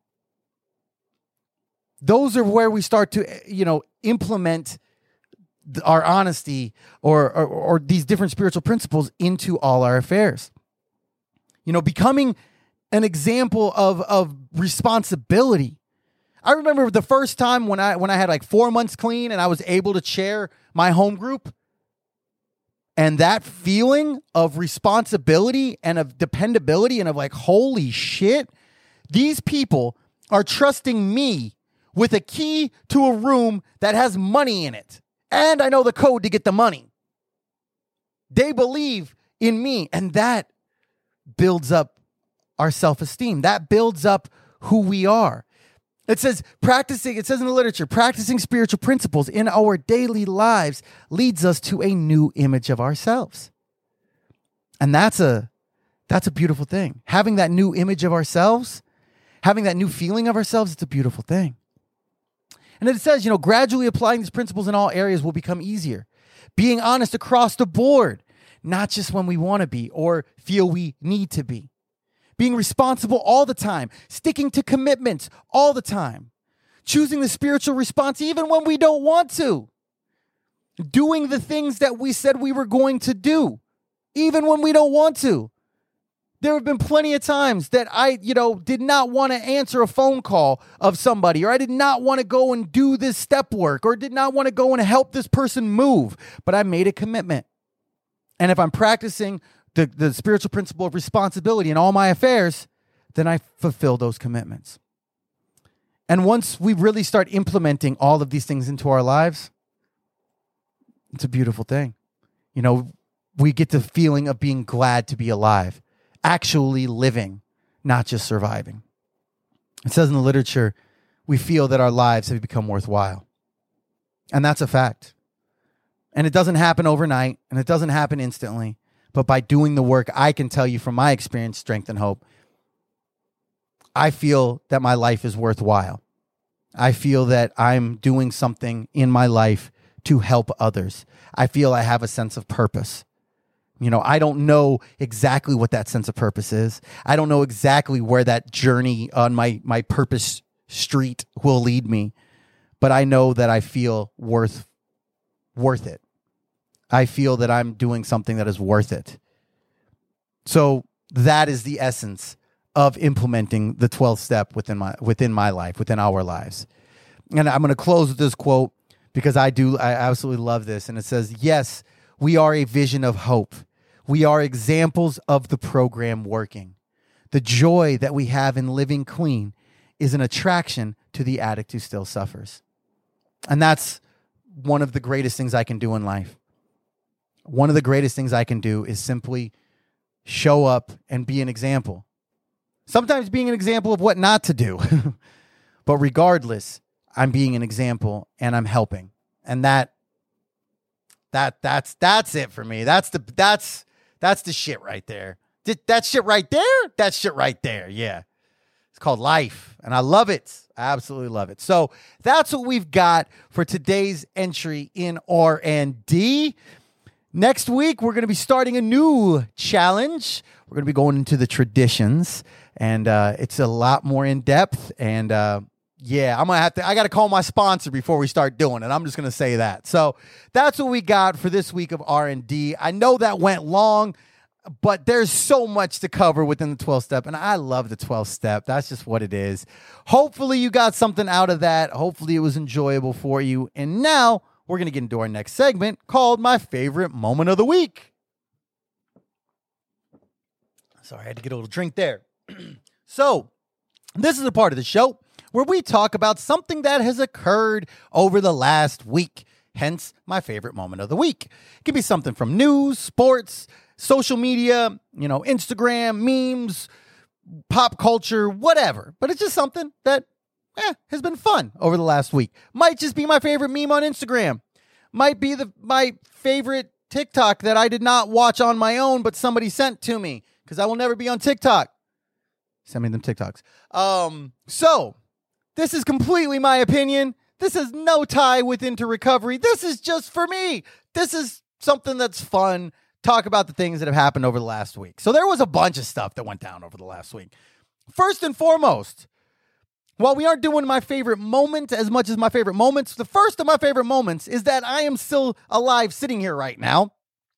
Those are where we start to, you know, implement our honesty or or, or these different spiritual principles into all our affairs. You know, becoming an example of, of responsibility. I remember the first time when I when I had like four months clean and I was able to chair my home group. And that feeling of responsibility and of dependability and of like, holy shit, these people are trusting me with a key to a room that has money in it. And I know the code to get the money. They believe in me, and that builds up our self-esteem. That builds up who we are. It says practicing, it says in the literature, practicing spiritual principles in our daily lives leads us to a new image of ourselves. And that's a that's a beautiful thing. Having that new image of ourselves, having that new feeling of ourselves, it's a beautiful thing. And then it says, you know, gradually applying these principles in all areas will become easier. Being honest across the board, not just when we want to be or feel we need to be. Being responsible all the time. Sticking to commitments all the time. Choosing the spiritual response even when we don't want to. Doing the things that we said we were going to do even when we don't want to. There have been plenty of times that I, you know, did not want to answer a phone call of somebody, or I did not want to go and do this step work, or did not want to go and help this person move, but I made a commitment. And if I'm practicing the, the spiritual principle of responsibility in all my affairs, then I fulfill those commitments. And once we really start implementing all of these things into our lives, it's a beautiful thing. You know, we get the feeling of being glad to be alive, actually living, not just surviving. It says in the literature, we feel that our lives have become worthwhile. And that's a fact. And it doesn't happen overnight, and it doesn't happen instantly. But by doing the work, I can tell you from my experience, strength, and hope, I feel that my life is worthwhile. I feel that I'm doing something in my life to help others. I feel I have a sense of purpose. You know, I don't know exactly what that sense of purpose is. I don't know exactly where that journey on my, my purpose street will lead me. But I know that I feel worth worth it. I feel that I'm doing something that is worth it. So that is the essence of implementing the twelfth step within my within my life, within our lives. And I'm going to close with this quote because I do I absolutely love this. And it says, "Yes, we are a vision of hope. We are examples of the program working. The joy that we have in living clean is an attraction to the addict who still suffers." And that's one of the greatest things I can do in life. One of the greatest things I can do is simply show up and be an example. Sometimes being an example of what not to do. But regardless, I'm being an example and I'm helping. And that that that's that's it for me. That's the that's that's the shit right there. That shit right there? That shit right there. Yeah. It's called life. And I love it. I absolutely love it. So that's what we've got for today's entry in R and D. Next week, we're going to be starting a new challenge. We're going to be going into the traditions, and uh, it's a lot more in depth. And uh, yeah, I'm going to have to, I got to call my sponsor before we start doing it. I'm just going to say that. So that's what we got for this week of R and D. I know that went long, but there's so much to cover within the twelve step, and I love the twelve step. That's just what it is. Hopefully you got something out of that. Hopefully it was enjoyable for you. And now we're going to get into our next segment called My Favorite Moment of the Week. Sorry, I had to get a little drink there. So this is a part of the show where we talk about something that has occurred over the last week. Hence, my favorite moment of the week. It could be something from news, sports, social media, you know, Instagram, memes, pop culture, whatever. But it's just something that eh, has been fun over the last week. Might just be my favorite meme on Instagram. Might be the my favorite TikTok that I did not watch on my own, but somebody sent to me because I will never be on TikTok. Send me them TikToks. Um, so this is completely my opinion. This is no tie with Into Recovery. This is just for me. This is something that's fun. Talk about the things that have happened over the last week. So there was a bunch of stuff that went down over the last week. First and foremost, while we aren't doing my favorite moment as much as my favorite moments, the first of my favorite moments is that I am still alive sitting here right now.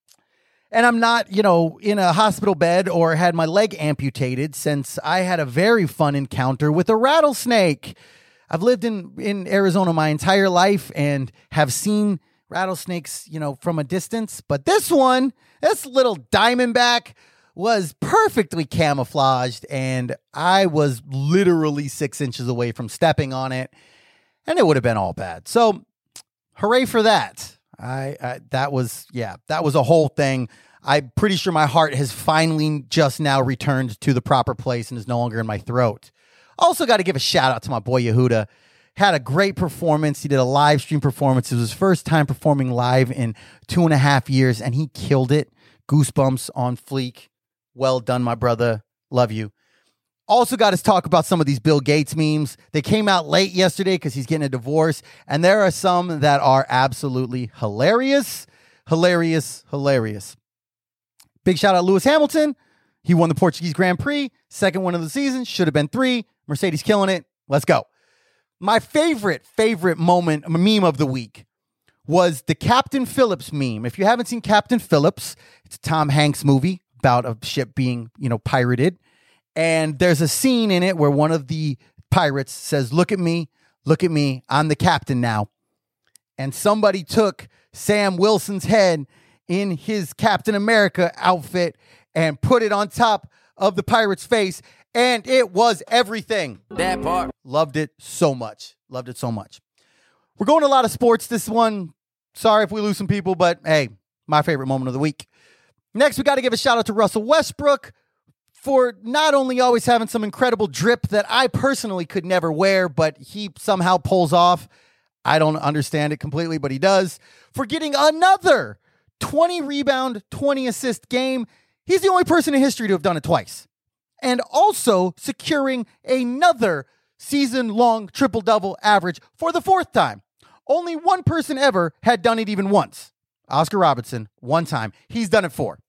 And I'm not, you know, in a hospital bed or had my leg amputated, since I had a very fun encounter with a rattlesnake. I've lived in, in Arizona my entire life and have seen rattlesnakes, you know, from a distance. But this one, this little diamondback was perfectly camouflaged, and I was literally six inches away from stepping on it, and it would have been all bad. So hooray for that. I, I that was, yeah, that was a whole thing. I'm pretty sure my heart has finally just now returned to the proper place and is no longer in my throat. Also got to give a shout out to my boy Yehuda. Had a great performance. He did a live stream performance. It was his first time performing live in two and a half years, and he killed it. Goosebumps on fleek. Well done, my brother. Love you. Also got to talk about some of these Bill Gates memes. They came out late yesterday because he's getting a divorce, and there are some that are absolutely hilarious, hilarious, hilarious. Big shout out Lewis Hamilton. He won the Portuguese Grand Prix. Second one of the season. Should have been three. Mercedes killing it. Let's go. My favorite, favorite moment, meme of the week was the Captain Phillips meme. If you haven't seen Captain Phillips, it's a Tom Hanks movie about a ship being, you know, pirated. And there's a scene in it where one of the pirates says, "Look at me, look at me, I'm the captain now." And somebody took Sam Wilson's head in his Captain America outfit and put it on top of the pirate's face, and it was everything. That part. Loved it so much. Loved it so much. We're going to a lot of sports this one. Sorry if we lose some people, but hey, my favorite moment of the week. Next, we got to give a shout out to Russell Westbrook for not only always having some incredible drip that I personally could never wear, but he somehow pulls off. I don't understand it completely, but he does. For getting another twenty rebound, twenty assist game. He's the only person in history to have done it twice. And also securing another season-long triple-double average for the fourth time. Only one person ever had done it even once. Oscar Robertson, one time. He's done it four.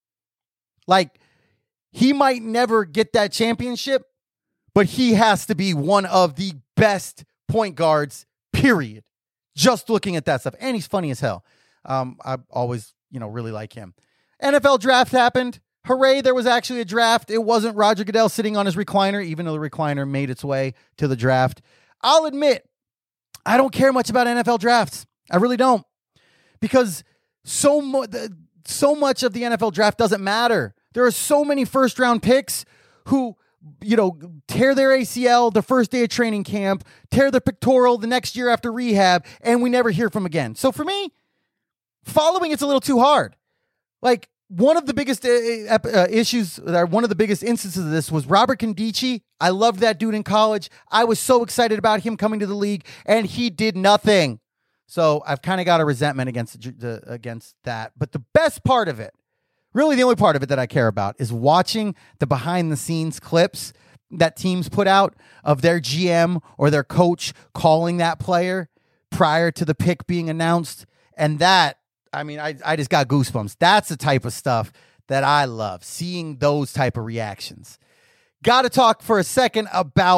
Like, he might never get that championship, but he has to be one of the best point guards, period. Just looking at that stuff. And he's funny as hell. Um, I always, you know, really like him. N F L draft happened. Hooray, there was actually a draft. It wasn't Roger Goodell sitting on his recliner, even though the recliner made its way to the draft. I'll admit, I don't care much about N F L drafts. I really don't. Because so, mu- so much of the N F L draft doesn't matter. There are so many first-round picks who, you know, tear their A C L the first day of training camp, tear their pectoral the next year after rehab, and we never hear from them again. So for me, following it's a little too hard. Like, one of the biggest uh, uh, issues, or one of the biggest instances of this was Robert Condici. I loved that dude in college. I was so excited about him coming to the league, and he did nothing. So I've kind of got a resentment against the, the, against that. But the best part of it, really the only part of it that I care about, is watching the behind-the-scenes clips that teams put out of their G M or their coach calling that player prior to the pick being announced. And that, I mean, I, I just got goosebumps. That's the type of stuff that I love, seeing those type of reactions. Got to talk for a second about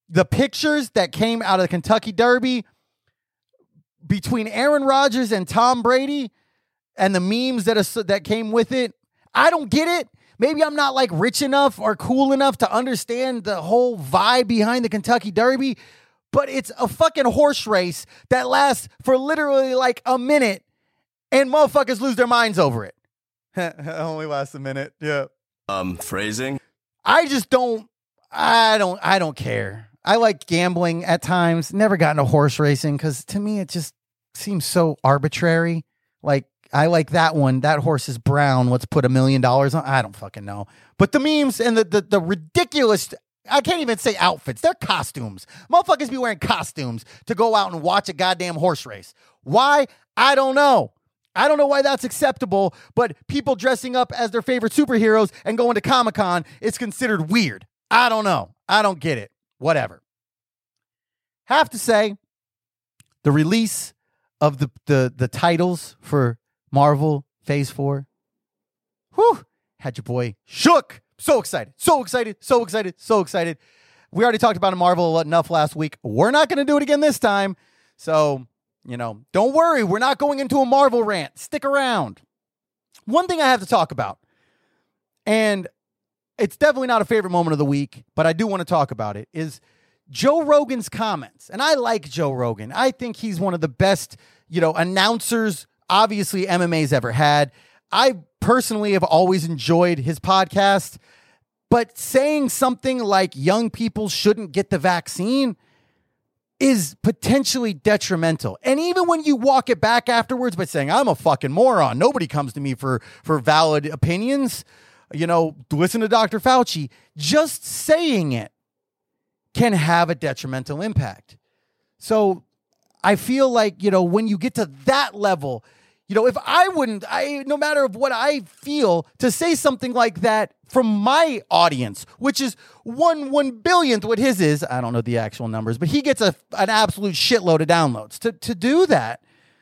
the pictures that came out of the Kentucky Derby between Aaron Rodgers and Tom Brady and the memes that are, that came with it, I don't get it. Maybe I'm not like rich enough or cool enough to understand the whole vibe behind the Kentucky Derby, but it's a fucking horse race that lasts for literally like a minute and motherfuckers lose their minds over it. Only lasts a minute. Yeah. Um, phrasing. I just don't, I don't, I don't care. I like gambling at times. Never got into horse racing because to me, it just seems so arbitrary. Like, I like that one. That horse is brown. Let's put a million dollars on. I don't fucking know. But the memes and the, the the ridiculous, I can't even say outfits. They're costumes. Motherfuckers be wearing costumes to go out and watch a goddamn horse race. Why? I don't know. I don't know why that's acceptable, but people dressing up as their favorite superheroes and going to Comic-Con is considered weird. I don't know. I don't get it. Whatever. Have to say, the release of the the, the titles for Marvel Phase four, whew, had your boy shook. So excited, so excited, so excited, so excited. We already talked about Marvel enough last week. We're not going to do it again this time. So, you know, don't worry. We're not going into a Marvel rant. Stick around. One thing I have to talk about, and it's definitely not a favorite moment of the week, but I do want to talk about it, is Joe Rogan's comments. And I like Joe Rogan. I think he's one of the best, you know, announcers obviously M M A's ever had. I personally have always enjoyed his podcast, but saying something like young people shouldn't get the vaccine is potentially detrimental. And even when you walk it back afterwards by saying, I'm a fucking moron, nobody comes to me for, for valid opinions, you know, listen to Doctor Fauci, just saying it can have a detrimental impact. So I feel like, you know, when you get to that level, you know, if I wouldn't, I no matter of what I feel, to say something like that from my audience, which is one one billionth what his is, I don't know the actual numbers, but he gets a an absolute shitload of downloads. To to do that,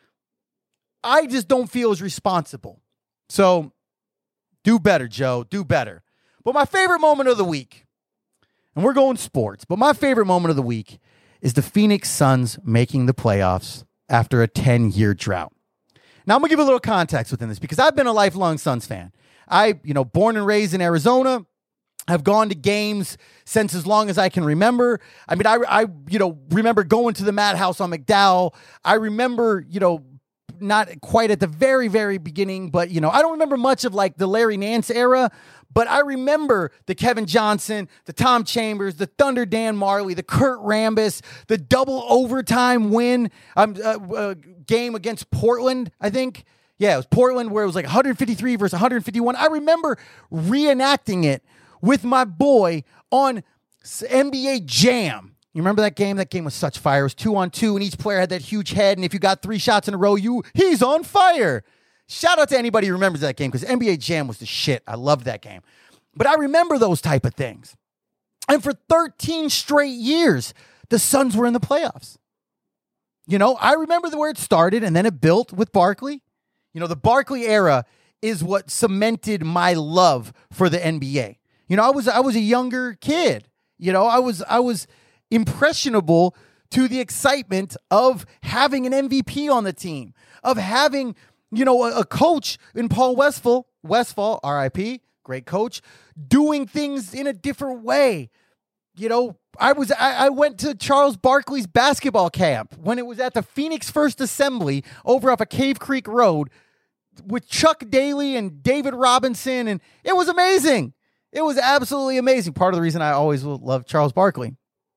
I just don't feel as responsible. So do better, Joe. Do better. But my favorite moment of the week, and we're going sports, but my favorite moment of the week is the Phoenix Suns making the playoffs after a ten-year drought. Now, I'm going to give a little context within this because I've been a lifelong Suns fan. I, you know, born and raised in Arizona. I've gone to games since as long as I can remember. I mean, I, I, you know, remember going to the Madhouse on McDowell. I remember, you know, not quite at the very, very beginning, but, you know, I don't remember much of like the Larry Nance era, but I remember the Kevin Johnson, the Tom Chambers, the Thunder Dan Marley, the Kurt Rambis, the double overtime win um, uh, uh, game against Portland, I think. Yeah, it was Portland where it was like one fifty-three versus one fifty-one. I remember reenacting it with my boy on N B A Jam. You remember that game? That game was such fire. It was two on two, and each player had that huge head, and if you got three shots in a row, you he's on fire. Shout out to anybody who remembers that game because N B A Jam was the shit. I loved that game. But I remember those type of things. And for thirteen straight years, the Suns were in the playoffs. You know, I remember the where it started, and then it built with Barkley. You know, the Barkley era is what cemented my love for the N B A. You know, I was I was a younger kid. You know, I was I was impressionable to the excitement of having an M V P on the team, of having, you know, a, a coach in Paul Westphal, Westphal, R I P, great coach, doing things in a different way. You know, I was I, I went to Charles Barkley's basketball camp when it was at the Phoenix First Assembly over off of Cave Creek Road with Chuck Daly and David Robinson, and it was amazing. It was absolutely amazing. Part of the reason I always loved Charles Barkley.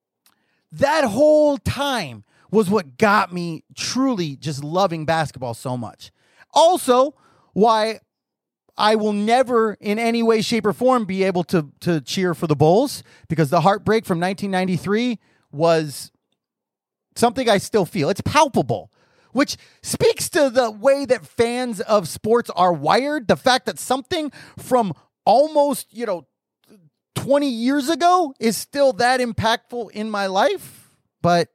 That whole time was what got me truly just loving basketball so much. Also, why I will never in any way, shape, or form be able to, to cheer for the Bulls, because the heartbreak from nineteen ninety-three was something I still feel. It's palpable, which speaks to the way that fans of sports are wired. The fact that something from almost, you know, twenty years ago is still that impactful in my life. But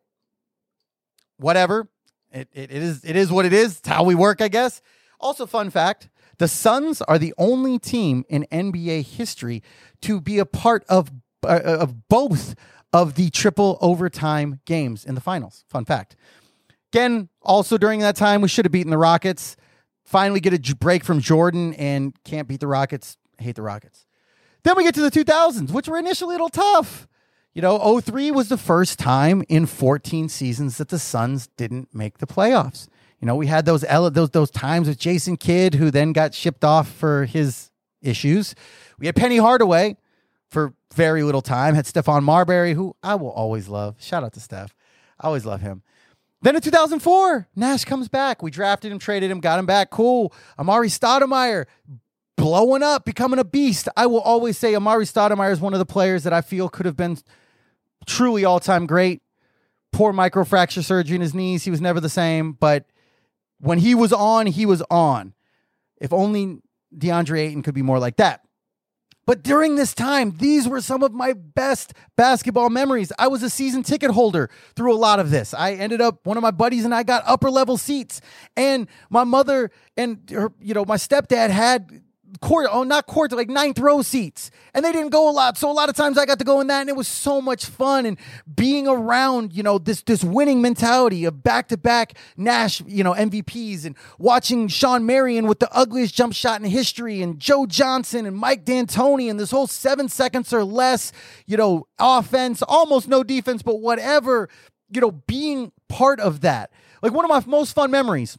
whatever. It, it, it is it is what it is. It's how we work, I guess. Also, fun fact, the Suns are the only team in N B A history to be a part of, uh, of both of the triple overtime games in the finals. Fun fact. Again, also during that time, we should have beaten the Rockets. Finally get a j- break from Jordan and can't beat the Rockets. Hate the Rockets. Then we get to the two thousands, which were initially a little tough. You know, oh three was the first time in fourteen seasons that the Suns didn't make the playoffs. You know, we had those those those times with Jason Kidd, who then got shipped off for his issues. We had Penny Hardaway for very little time. Had Stephon Marbury, who I will always love. Shout out to Steph. I always love him. Then in two thousand four, Nash comes back. We drafted him, traded him, got him back. Cool. Amari Stoudemire blowing up, becoming a beast. I will always say Amari Stoudemire is one of the players that I feel could have been truly all-time great. Poor microfracture surgery in his knees. He was never the same. But when he was on, he was on. If only DeAndre Ayton could be more like that. But during this time, these were some of my best basketball memories. I was a season ticket holder through a lot of this. I ended up, one of my buddies and I got upper level seats. And my mother and her, you know, my stepdad had court, oh, not court, like ninth row seats. And they didn't go a lot. So a lot of times I got to go in that and it was so much fun. And being around, you know, this, this winning mentality of back-to-back Nash, you know, M V Ps and watching Sean Marion with the ugliest jump shot in history and Joe Johnson and Mike D'Antoni and this whole seven seconds or less, you know, offense, almost no defense, but whatever, you know, being part of that. Like one of my most fun memories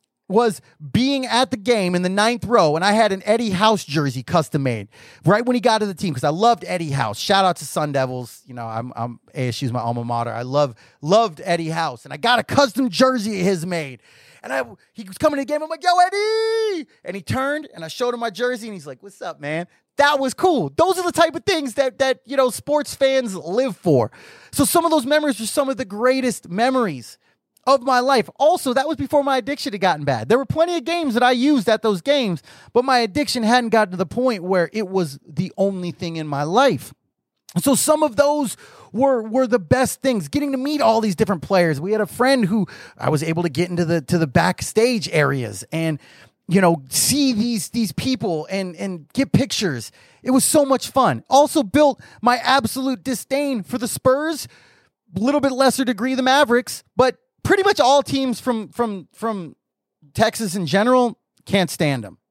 was being at the game in the ninth row, and I had an Eddie House jersey custom made right when he got to the team because I loved Eddie House. Shout out to Sun Devils. You know, I'm, I'm A S U's my alma mater. I love loved Eddie House, and I got a custom jersey of his made. And I he was coming to the game. I'm like, yo, Eddie! And he turned, and I showed him my jersey, and he's like, what's up, man? That was cool. Those are the type of things that, that you know, sports fans live for. So some of those memories are some of the greatest memories of my life. Also, that was before my addiction had gotten bad. There were plenty of games that I used at those games, but my addiction hadn't gotten to the point where it was the only thing in my life. So some of those were were the best things. Getting to meet all these different players. We had a friend who I was able to get into the to the backstage areas and, you know, see these these people and and get pictures. It was so much fun. Also built my absolute disdain for the Spurs, a little bit lesser degree the Mavericks, but pretty much all teams from from from Texas in general can't stand them.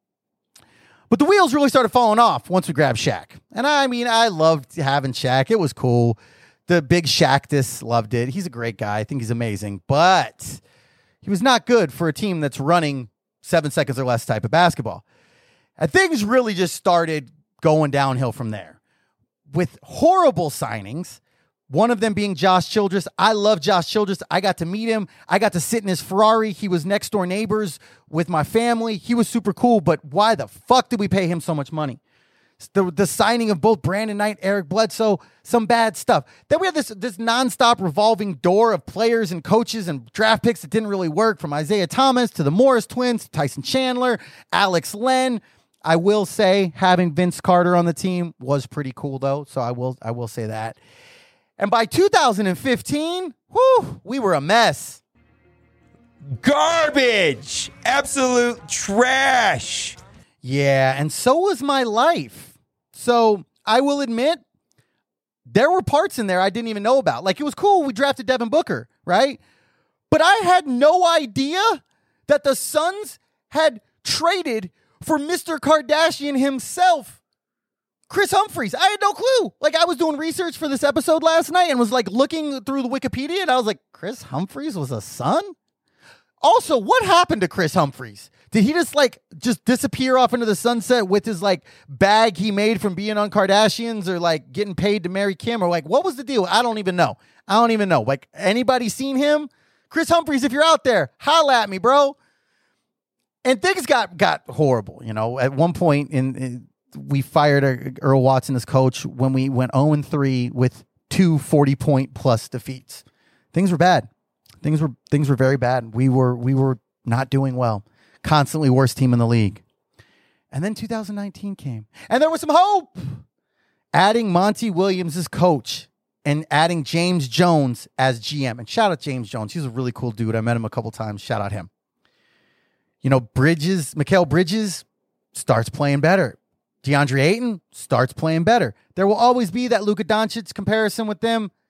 But the wheels really started falling off once we grabbed Shaq. And I mean, I loved having Shaq. It was cool. The big Shaqtus loved it. He's a great guy. I think he's amazing. But he was not good for a team that's running seven seconds or less type of basketball. And things really just started going downhill from there. With horrible signings. One of them being Josh Childress. I love Josh Childress. I got to meet him. I got to sit in his Ferrari. He was next door neighbors with my family. He was super cool, but why the fuck did we pay him so much money? The, the signing of both Brandon Knight, Eric Bledsoe, some bad stuff. Then we had this, this nonstop revolving door of players and coaches and draft picks that didn't really work, from Isaiah Thomas to the Morris twins, to Tyson Chandler, Alex Len. I will say having Vince Carter on the team was pretty cool though, so I will I will say that. And by two thousand fifteen, whew, we were a mess. Garbage. Absolute trash. Yeah, and so was my life. So I will admit, there were parts in there I didn't even know about. Like, it was cool we drafted Devin Booker, right? But I had no idea that the Suns had traded for Mister Kardashian himself, Chris Humphries. I had no clue. Like, I was doing research for this episode last night and was like looking through the Wikipedia, and I was like, Chris Humphries was a son? Also, what happened to Chris Humphries? Did he just like just disappear off into the sunset with his like bag he made from being on Kardashians, or like getting paid to marry Kim, or like what was the deal? I don't even know. I don't even know. Like, anybody seen him? Chris Humphries, if you're out there, holla at me, bro. And things got got horrible. You know, at one point in, in we fired Earl Watson as coach when we went oh and three with two forty-point plus defeats. Things were bad. Things were things were very bad. We were we were not doing well. Constantly worst team in the league. And then two thousand nineteen came. And there was some hope. Adding Monty Williams as coach and adding James Jones as G M. And shout out James Jones. He's a really cool dude. I met him a couple times. Shout out him. You know, Bridges, Mikal Bridges starts playing better. DeAndre Ayton starts playing better. There will always be that Luka Doncic comparison with them.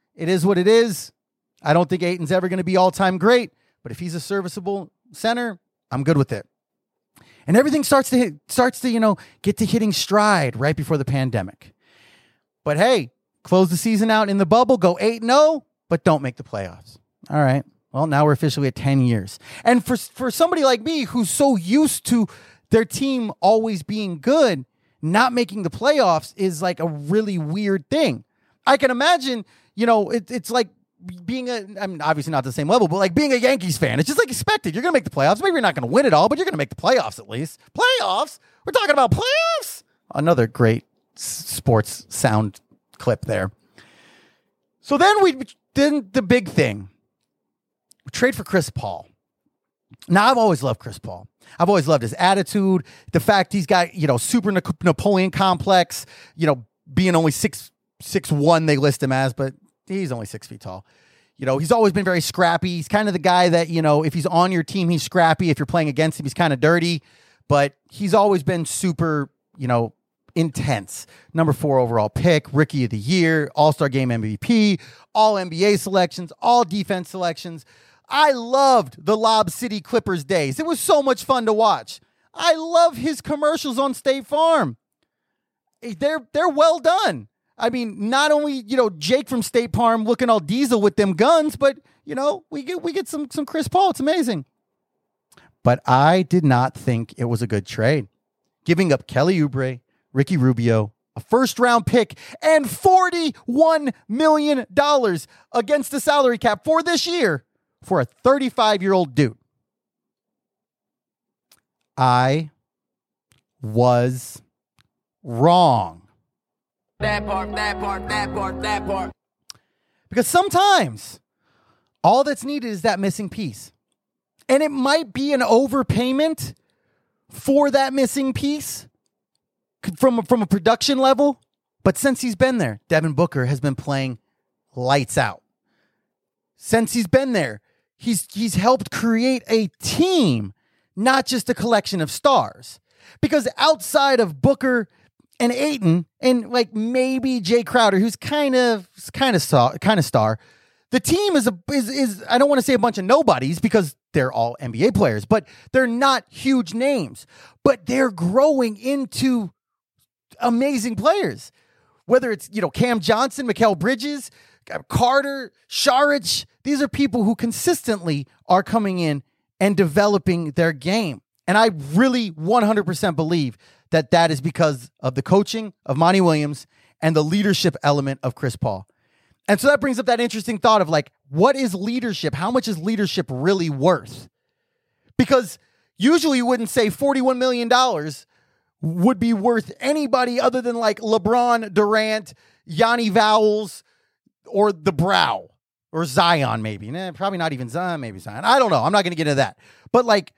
It is what it is. I don't think Ayton's ever going to be all-time great, but if he's a serviceable center, I'm good with it. And everything starts to hit, starts to, you know, get to hitting stride right before the pandemic. But hey, close the season out in the bubble, go eight and oh, but don't make the playoffs. All right. Well, now we're officially at ten years. And for for somebody like me who's so used to their team always being good, not making the playoffs is like a really weird thing. I can imagine, you know, it, it's like being a, I mean, obviously not the same level, but like being a Yankees fan. It's just like expected. You're going to make the playoffs. Maybe you're not going to win it all, but you're going to make the playoffs at least. Playoffs? We're talking about playoffs? Another great s- sports sound clip there. So then we, then the big thing, we trade for Chris Paul. Now, I've always loved Chris Paul. I've always loved his attitude, the fact he's got, you know, super Napoleon complex, you know, being only six, six, one, they list him as, but he's only six feet tall. You know, he's always been very scrappy. He's kind of the guy that, you know, if he's on your team, he's scrappy. If you're playing against him, he's kind of dirty, but he's always been super, you know, intense. Number four overall pick, rookie of the year, all-star game M V P, all N B A selections, all defense selections. I loved the Lob City Clippers days. It was so much fun to watch. I love his commercials on State Farm. They're, they're well done. I mean, not only, you know, Jake from State Farm looking all diesel with them guns, but, you know, we get we get some some Chris Paul. It's amazing. But I did not think it was a good trade. Giving up Kelly Oubre, Ricky Rubio, a first-round pick, and forty-one million dollars against the salary cap for this year for a thirty-five-year-old dude. I was wrong. That part, that part, that part, that part. Because sometimes all that's needed is that missing piece. And it might be an overpayment for that missing piece from, from a production level. But since he's been there, Devin Booker has been playing lights out. Since he's been there, he's he's helped create a team, not just a collection of stars. Because outside of Booker and Ayton, and like maybe Jay Crowder, who's kind of kind of star, kind of star, the team is a is is I don't want to say a bunch of nobodies because they're all N B A players, but they're not huge names. But they're growing into amazing players. Whether it's, you know, Cam Johnson, Mikal Bridges, Carter, Saric, these are people who consistently are coming in and developing their game. And I really one hundred percent believe that that is because of the coaching of Monty Williams and the leadership element of Chris Paul. And so that brings up that interesting thought of like, what is leadership? How much is leadership really worth? Because usually you wouldn't say forty-one million dollars would be worth anybody other than like LeBron, Durant, Yanni Vowels, or the Brow, or Zion maybe. Nah, probably not even Zion, maybe Zion. I don't know. I'm not going to get into that. But like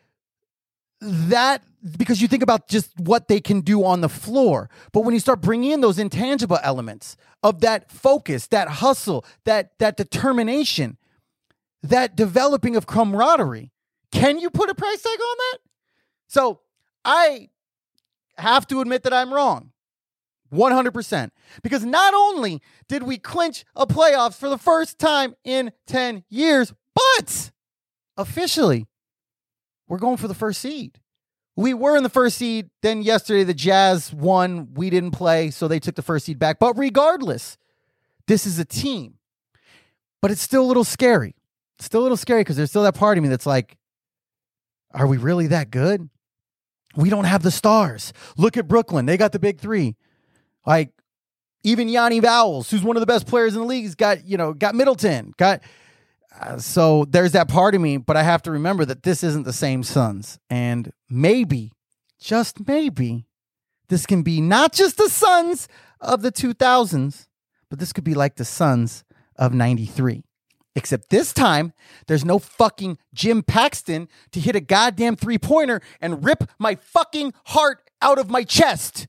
that, because you think about just what they can do on the floor. But when you start bringing in those intangible elements of that focus, that hustle, that that determination, that developing of camaraderie, can you put a price tag on that? So I have to admit that I'm wrong. one hundred percent. Because not only did we clinch a playoffs for the first time in ten years, but officially, we're going for the first seed. We were in the first seed. Then yesterday, the Jazz won. We didn't play, so they took the first seed back. But regardless, this is a team. But it's still a little scary. It's still a little scary because there's still that part of me that's like, are we really that good? We don't have the stars. Look at Brooklyn. They got the big three. Like, even Yanni Vowels, who's one of the best players in the league, has got, you know, got Middleton. Got uh, so there's that part of me, but I have to remember that this isn't the same Suns. And maybe, just maybe, this can be not just the Suns of the two thousands, but this could be like the Suns of ninety-three. Except this time, there's no fucking Jim Paxton to hit a goddamn three-pointer and rip my fucking heart out of my chest.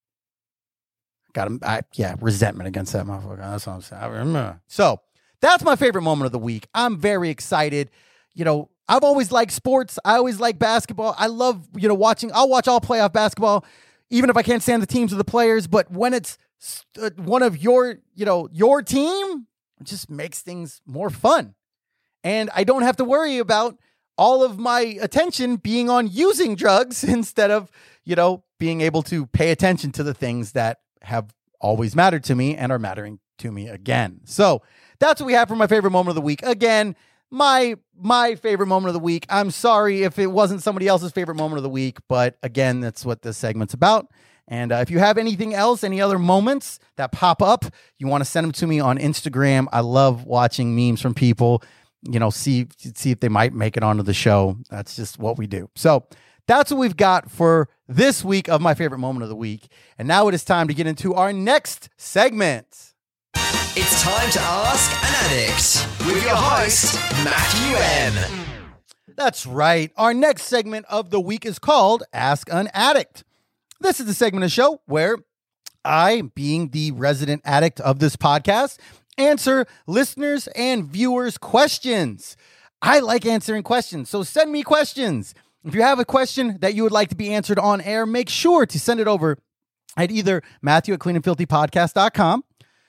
Got him. I, yeah, resentment against that motherfucker. That's what I'm saying. I remember. So that's my favorite moment of the week. I'm very excited. You know, I've always liked sports. I always like basketball. I love, you know, watching. I'll watch all playoff basketball, even if I can't stand the teams or the players. But when it's uh, one of your, you know, your team, It just makes things more fun. And I don't have to worry about all of my attention being on using drugs instead of, you know, being able to pay attention to the things that have always mattered to me and are mattering to me again. So that's what we have for my favorite moment of the week. Again, my my favorite moment of the week. I'm sorry if it wasn't somebody else's favorite moment of the week, but again, that's what this segment's about. And uh, if you have anything else, any other moments that pop up, you want to send them to me on Instagram. I love watching memes from people. You know, see see if they might make it onto the show. That's just what we do. So that's what we've got for this week of my favorite moment of the week. And now it is time to get into our next segment. It's time to Ask an Addict with your host, Matthew M. That's right. Our next segment of the week is called Ask an Addict. This is the segment of the show where I, being the resident addict of this podcast, answer listeners and viewers' questions. I like answering questions, so send me questions. If you have a question that you would like to be answered on air, make sure to send it over at either Matthew at clean and filthy podcast dot com,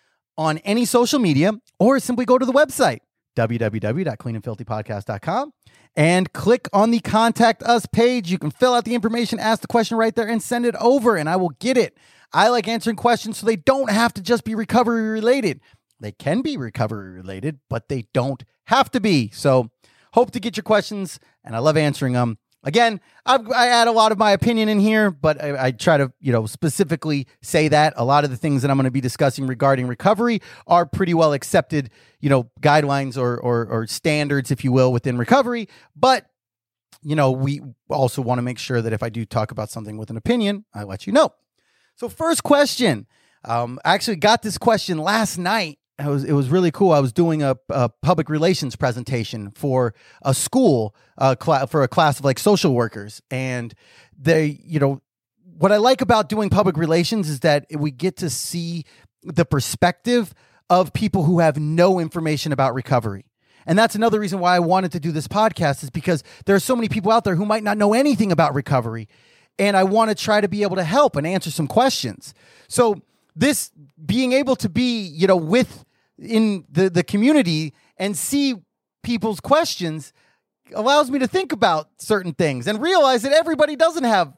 on any social media, or simply go to the website, w w w dot clean and filthy podcast dot com, and click on the Contact Us page. You can fill out the information, ask the question right there, and send it over, and I will get it. I like answering questions so they don't have to just be recovery related. They can be recovery related, but they don't have to be. So hope to get your questions, and I love answering them. Again, I've, I add a lot of my opinion in here, but I, I try to, you know, specifically say that a lot of the things that I'm going to be discussing regarding recovery are pretty well accepted, you know, guidelines or, or, or standards, if you will, within recovery. But, you know, we also want to make sure that if I do talk about something with an opinion, I let you know. So first question, um, I actually got this question last night. It was, it was really cool. I was doing a, a public relations presentation for a school, uh, cl- for a class of like social workers. And they, you know, what I like about doing public relations is that we get to see the perspective of people who have no information about recovery. And that's another reason why I wanted to do this podcast, is because there are so many people out there who might not know anything about recovery. And I want to try to be able to help and answer some questions. So this being able to be, you know, with in the, the community and see people's questions allows me to think about certain things and realize that everybody doesn't have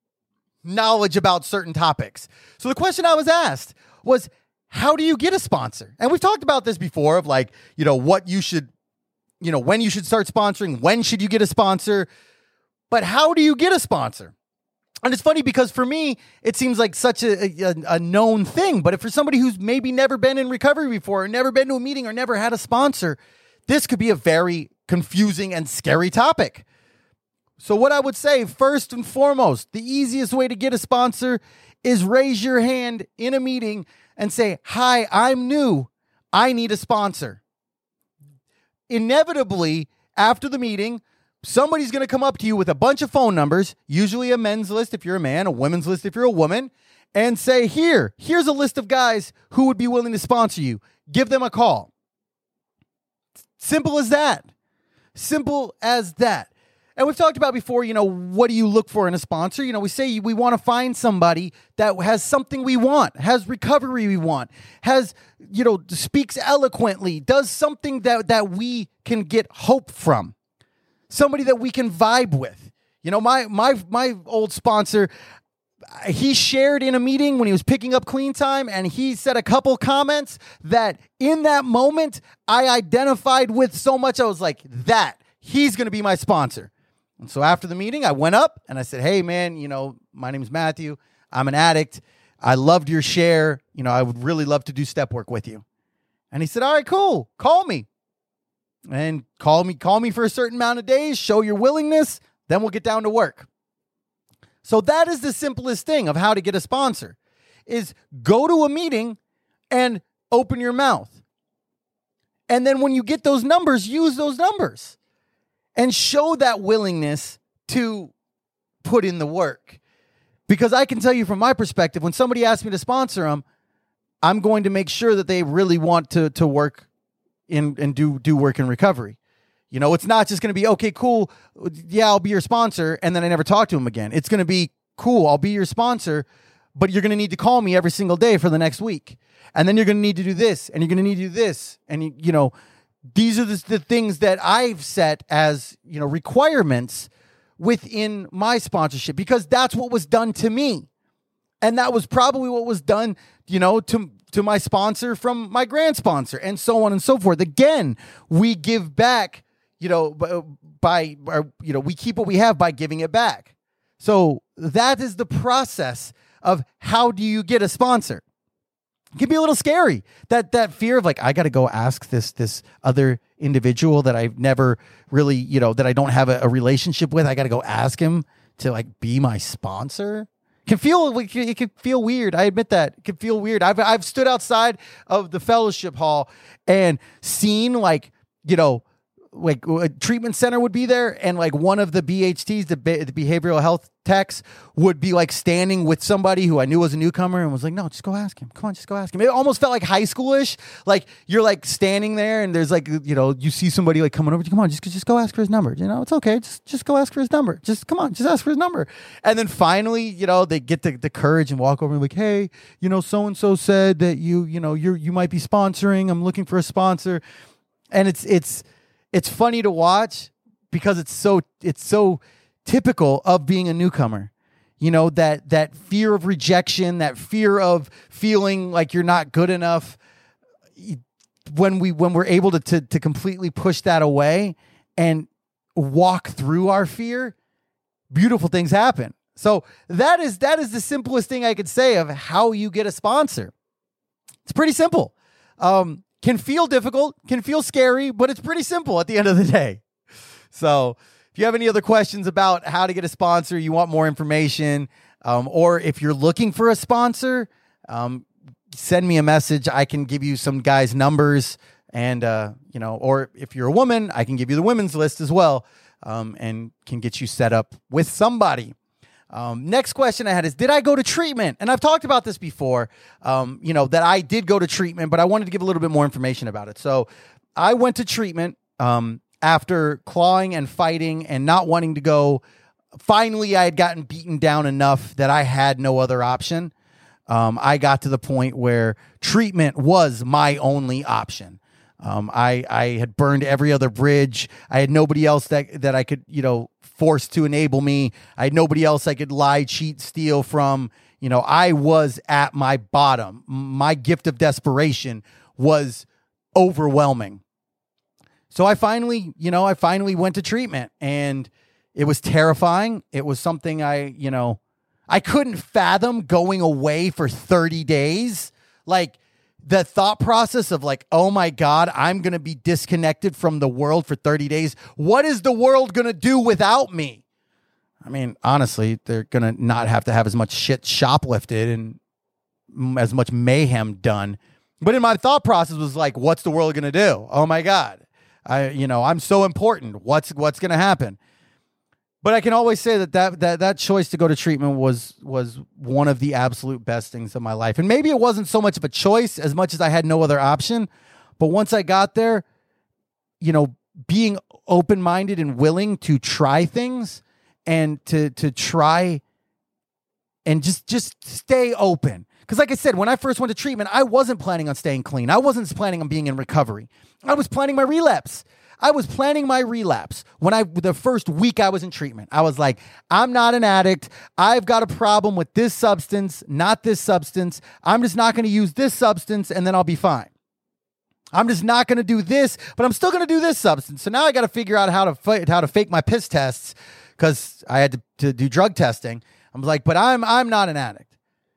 knowledge about certain topics. So the question I was asked was, how do you get a sponsor? And we've talked about this before of like, you know, what you should, you know, when you should start sponsoring, when should you get a sponsor, but how do you get a sponsor? And it's funny because for me, it seems like such a, a, a known thing. But if for somebody who's maybe never been in recovery before, or never been to a meeting, or never had a sponsor, this could be a very confusing and scary topic. So what I would say, first and foremost, the easiest way to get a sponsor is raise your hand in a meeting and say, "Hi, I'm new. I need a sponsor." Inevitably, after the meeting, somebody's going to come up to you with a bunch of phone numbers, usually a men's list if you're a man, a women's list if you're a woman, and say, here, here's a list of guys who would be willing to sponsor you. Give them a call. Simple as that. Simple as that. And we've talked about before, you know, what do you look for in a sponsor? You know, we say we want to find somebody that has something we want, has recovery we want, has, you know, speaks eloquently, does something that, that we can get hope from. Somebody that we can vibe with. You know, my my my old sponsor, he shared in a meeting when he was picking up Clean Time, and he said a couple comments that in that moment I identified with so much. I was like, that, he's going to be my sponsor. And so after the meeting, I went up and I said, "Hey, man, you know, my name's Matthew. I'm an addict. I loved your share. You know, I would really love to do step work with you." And he said, "All right, cool. Call me. And call me, call me for a certain amount of days, show your willingness, then we'll get down to work." So that is the simplest thing of how to get a sponsor, is go to a meeting and open your mouth. And then when you get those numbers, use those numbers and show that willingness to put in the work. Because I can tell you from my perspective, when somebody asks me to sponsor them, I'm going to make sure that they really want to, to work In, and do do work in recovery. You know, it's not just going to be, okay, cool, yeah, I'll be your sponsor, and then I never talk to him again. It's going to be, cool, I'll be your sponsor, but you're going to need to call me every single day for the next week. And then you're going to need to do this, and you're going to need to do this. And, you, you know, these are the, the things that I've set as, you know, requirements within my sponsorship, because that's what was done to me. And that was probably what was done, you know, to, to my sponsor from my grand sponsor, and so on and so forth. Again, we give back, you know, by, by you know, we keep what we have by giving it back. So that is the process of how do you get a sponsor. It can be a little scary. That that fear of like, I got to go ask this this other individual that I've never really, you know, that I don't have a, a relationship with. I got to go ask him to like be my sponsor. It can feel it can feel weird. I admit that it can feel weird. I've I've stood outside of the fellowship hall and seen like, you know, like a treatment center would be there, and like one of the B H Ts, the, be- the behavioral health techs, would be like standing with somebody who I knew was a newcomer and was like, no, just go ask him. Come on, just go ask him. It almost felt like high schoolish. Like you're like standing there and there's like, you know, you see somebody like coming over to you. Come on, just, just go ask for his number. You know, it's okay. Just, just go ask for his number. Just come on, just ask for his number. And then finally, you know, they get the, the courage and walk over and like, hey, you know, so-and-so said that you, you know, you're, you might be sponsoring. I'm looking for a sponsor. And it's, it's, It's funny to watch because it's so it's so typical of being a newcomer. You know, that that fear of rejection, that fear of feeling like you're not good enough. When we when we're able to to, to completely push that away and walk through our fear, beautiful things happen. So that is that is the simplest thing I could say of how you get a sponsor. It's pretty simple. Um, Can feel difficult, can feel scary, but it's pretty simple at the end of the day. So if you have any other questions about how to get a sponsor, you want more information, um, or if you're looking for a sponsor, um, send me a message. I can give you some guys' numbers, and, uh, you know, or if you're a woman, I can give you the women's list as well, um, and can get you set up with somebody. Um, next question I had is, did I go to treatment? And I've talked about this before, um, you know, that I did go to treatment, but I wanted to give a little bit more information about it. So I went to treatment um, after clawing and fighting and not wanting to go. Finally, I had gotten beaten down enough that I had no other option. Um, I got to the point where treatment was my only option. Um, I, I had burned every other bridge. I had nobody else that, that I could, you know, force to enable me. I had nobody else I could lie, cheat, steal from. You know, I was at my bottom. My gift of desperation was overwhelming. So I finally, you know, I finally went to treatment, and it was terrifying. It was something I, you know, I couldn't fathom going away for thirty days. Like, the thought process of like, oh my God, I'm going to be disconnected from the world for thirty days. What is the world going to do without me? I mean, honestly, they're going to not have to have as much shit shoplifted and as much mayhem done. But in my thought process was like, what's the world going to do? Oh my God. I, you know, I'm so important. What's, what's going to happen? But I can always say that that, that that choice to go to treatment was was one of the absolute best things of my life. And maybe it wasn't so much of a choice as much as I had no other option. But once I got there, you know, being open-minded and willing to try things and to to try and just just stay open. Because like I said, when I first went to treatment, I wasn't planning on staying clean. I wasn't planning on being in recovery. I was planning my relapse. I was planning my relapse when I, the first week I was in treatment. I was like, I'm not an addict. I've got a problem with this substance, not this substance. I'm just not going to use this substance and then I'll be fine. I'm just not going to do this, but I'm still going to do this substance. So now I got to figure out how to fight, how to fake my piss tests because I had to, to do drug testing. I'm like, but I'm I'm not an addict.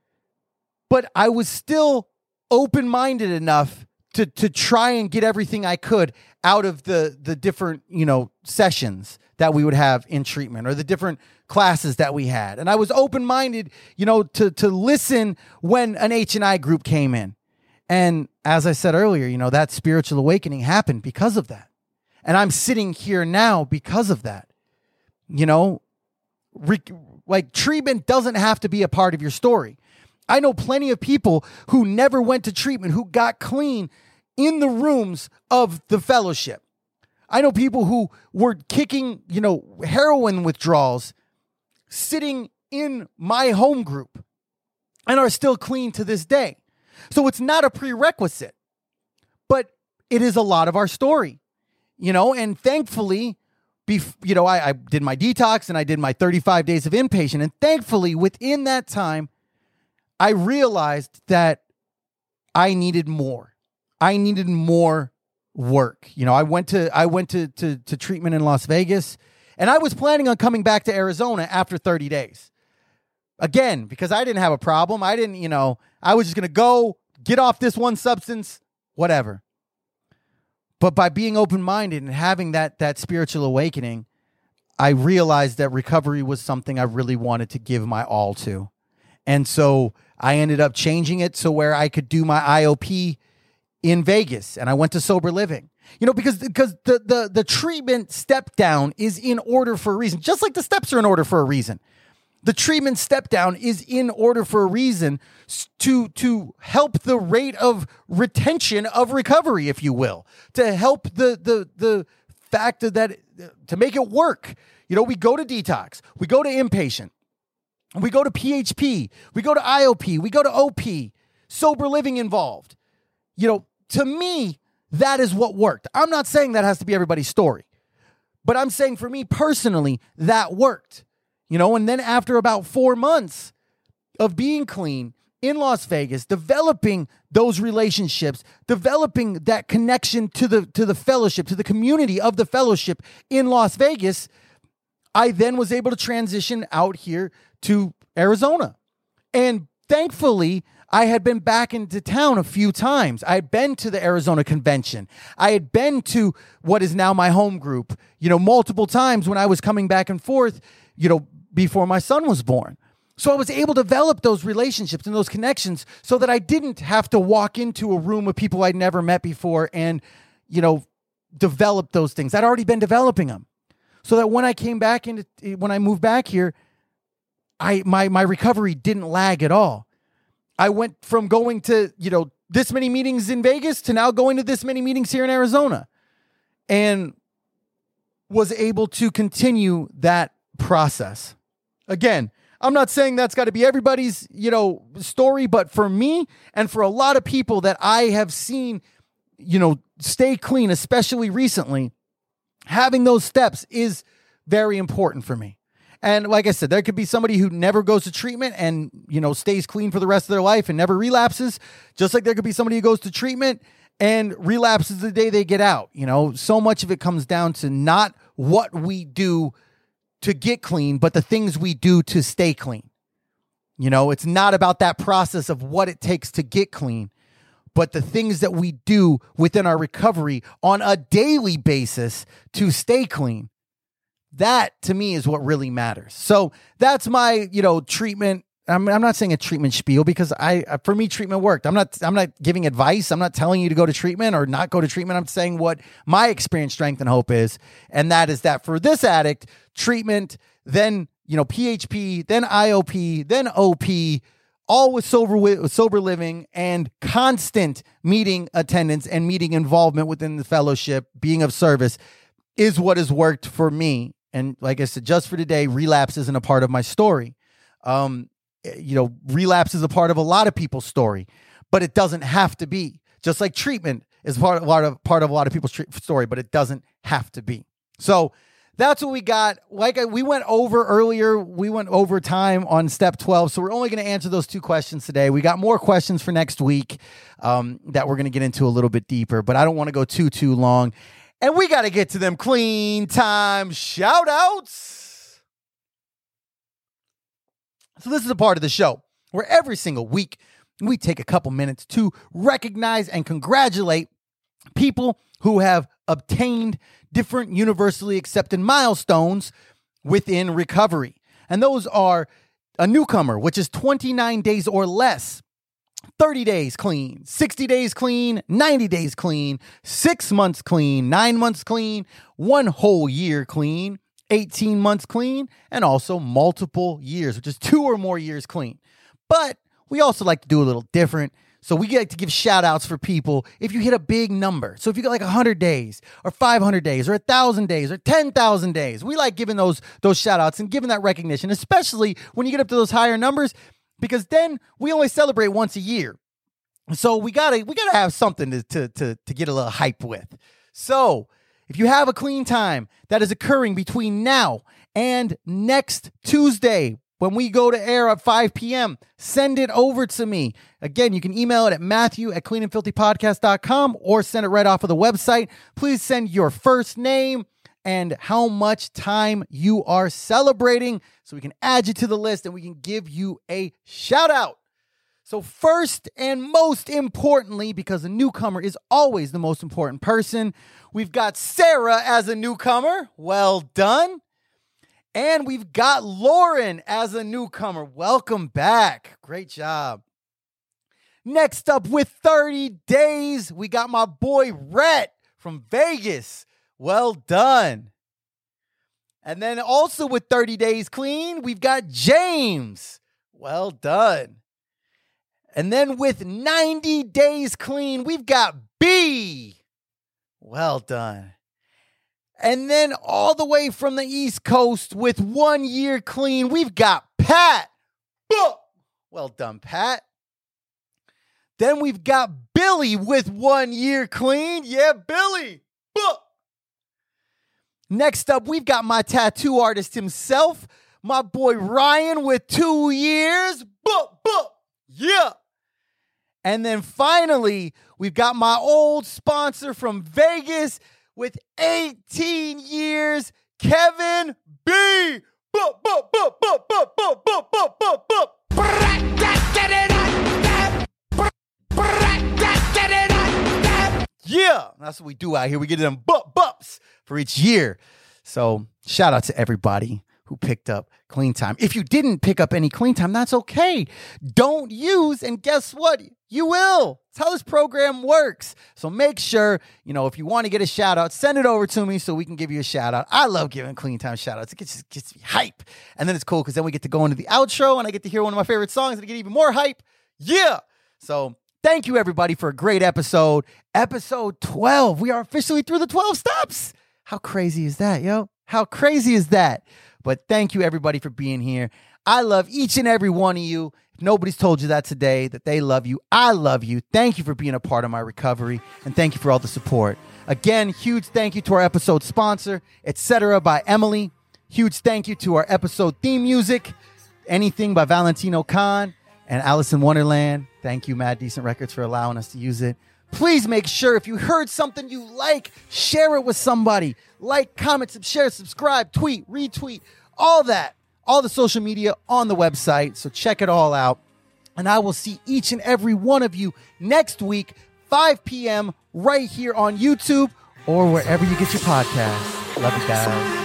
But I was still open-minded enough to to try and get everything I could out of the the different, you know, sessions that we would have in treatment or the different classes that we had. And I was open-minded, you know, to to listen when an H and I group came in. And as I said earlier, you know, that spiritual awakening happened because of that. And I'm sitting here now because of that. You know, re- like treatment doesn't have to be a part of your story. I know plenty of people who never went to treatment, who got clean in the rooms of the fellowship. I know people who were kicking, you know, heroin withdrawals sitting in my home group. and are still clean to this day. So it's not a prerequisite, but it is a lot of our story, you know, and thankfully, bef- you know, I, I did my detox and I did my thirty-five days of inpatient. And thankfully, within that time, I realized that I needed more. I needed more work. You know, I went to I went to, to to treatment in Las Vegas, and I was planning on coming back to Arizona after thirty days. Again, because I didn't have a problem. I didn't, you know, I was just going to go get off this one substance, whatever. But by being open-minded and having that that spiritual awakening, I realized that recovery was something I really wanted to give my all to. And so I ended up changing it so where I could do my I O P in Vegas, and I went to sober living. You know, because because the the the treatment step down is in order for a reason, just like the steps are in order for a reason. The treatment step down is in order for a reason to to help the rate of retention of recovery, if you will, to help the the the fact that to make it work. You know, we go to detox, we go to inpatient, we go to P H P, we go to I O P, we go to O P, sober living involved. You know, to me, that is what worked. I'm not saying that has to be everybody's story, but I'm saying for me personally, that worked. You know, and then after about four months of being clean in Las Vegas, developing those relationships, developing that connection to the to the fellowship, to the community of the fellowship in Las Vegas, I then was able to transition out here to Arizona. And thankfully, I had been back into town a few times. I had been to the Arizona convention. I had been to what is now my home group, you know, multiple times when I was coming back and forth, you know, before my son was born. So I was able to develop those relationships and those connections so that I didn't have to walk into a room with people I'd never met before and, you know, develop those things. I'd already been developing them. So that when I came back into, when I moved back here, I my my recovery didn't lag at all. I went from going to, you know, this many meetings in Vegas to now going to this many meetings here in Arizona, and was able to continue that process. Again, I'm not saying that's got to be everybody's, you know, story, but for me and for a lot of people that I have seen, you know, stay clean, especially recently, having those steps is very important for me. And like I said, there could be somebody who never goes to treatment and, you know, stays clean for the rest of their life and never relapses. Just like there could be somebody who goes to treatment and relapses the day they get out. You know, so much of it comes down to not what we do to get clean, but the things we do to stay clean. You know, it's not about that process of what it takes to get clean, but the things that we do within our recovery on a daily basis to stay clean. That to me is what really matters. So that's my, you know, treatment. I'm, I'm not saying a treatment spiel because I, for me, treatment worked. I'm not, I'm not giving advice. I'm not telling you to go to treatment or not go to treatment. I'm saying what my experience, strength, and hope is. And that is that for this addict, treatment, then, you know, P H P, then I O P, then O P, all with sober, with sober living and constant meeting attendance and meeting involvement within the fellowship, being of service is what has worked for me. And like I said, just for today, relapse isn't a part of my story. Um, you know, relapse is a part of a lot of people's story, but it doesn't have to be. Just like treatment is part of a lot of, part of a lot of people's tre- story, but it doesn't have to be. So that's what we got. Like I, we went over earlier, we went over time on step twelve. So we're only going to answer those two questions today. We got more questions for next week um, that we're going to get into a little bit deeper, but I don't want to go too, too long. And we got to get to them clean time shout outs. So this is a part of the show where every single week we take a couple minutes to recognize and congratulate people who have obtained different universally accepted milestones within recovery. And those are a newcomer, which is twenty-nine days or less, thirty days clean, sixty days clean, ninety days clean, six months clean, nine months clean, one whole year clean, eighteen months clean, and also multiple years, which is two or more years clean. But we also like to do a little different. So we like to give shout outs for people if you hit a big number. So if you got like one hundred days or five hundred days or one thousand days or ten thousand days, we like giving those those shout outs and giving that recognition, especially when you get up to those higher numbers. because then we only celebrate once a year. So we gotta we gotta have something to, to, to, to get a little hype with. So if you have a clean time that is occurring between now and next Tuesday, when we go to air at five p.m., send it over to me. Again, you can email it at Matthew at clean and filthy podcast dot com or send it right off of the website. Please send your first name and how much time you are celebrating so we can add you to the list and we can give you a shout out. So first and most importantly, because a newcomer is always the most important person, we've got Sarah as a newcomer. Well done. And we've got Lauren as a newcomer. Welcome back. Great job. Next up with thirty days, we got my boy Rhett from Vegas. Well done. And then also with thirty days clean, we've got James. Well done. And then with ninety days clean, we've got B. Well done. And then all the way from the East Coast with one year clean, we've got Pat. Well done, Pat. Then we've got Billy with one year clean. Yeah, Billy. Next up, we've got my tattoo artist himself, my boy Ryan with two years. Yeah. And then finally, we've got my old sponsor from Vegas with eighteen years, Kevin B. Yeah, that's what we do out here. We get them bup bups for each year. So shout out to everybody who picked up clean time. If you didn't pick up any clean time, that's okay. Don't use, and guess what? You will. That's how this program works. So make sure, you know, if you want to get a shout out, send it over to me so we can give you a shout out. I love giving clean time shout outs. It gets, gets me hype. And then it's cool because then we get to go into the outro and I get to hear one of my favorite songs and I get even more hype. Yeah. So thank you everybody for a great episode. Episode twelve. We are officially through the twelve stops. How crazy is that, yo? How crazy is that? But thank you, everybody, for being here. I love each and every one of you. If nobody's told you that today, that they love you, I love you. Thank you for being a part of my recovery, and thank you for all the support. Again, huge thank you to our episode sponsor, et cetera by Emily. Huge thank you to our episode theme music, Anything by Valentino Khan and Alice in Wonderland. Thank you, Mad Decent Records, for allowing us to use it. Please make sure if you heard something you like, share it with somebody. Like, comment, share, subscribe, tweet, retweet, all that. All the social media on the website. So check it all out. And I will see each and every one of you next week, five p.m. right here on YouTube or wherever you get your podcasts. Love you guys.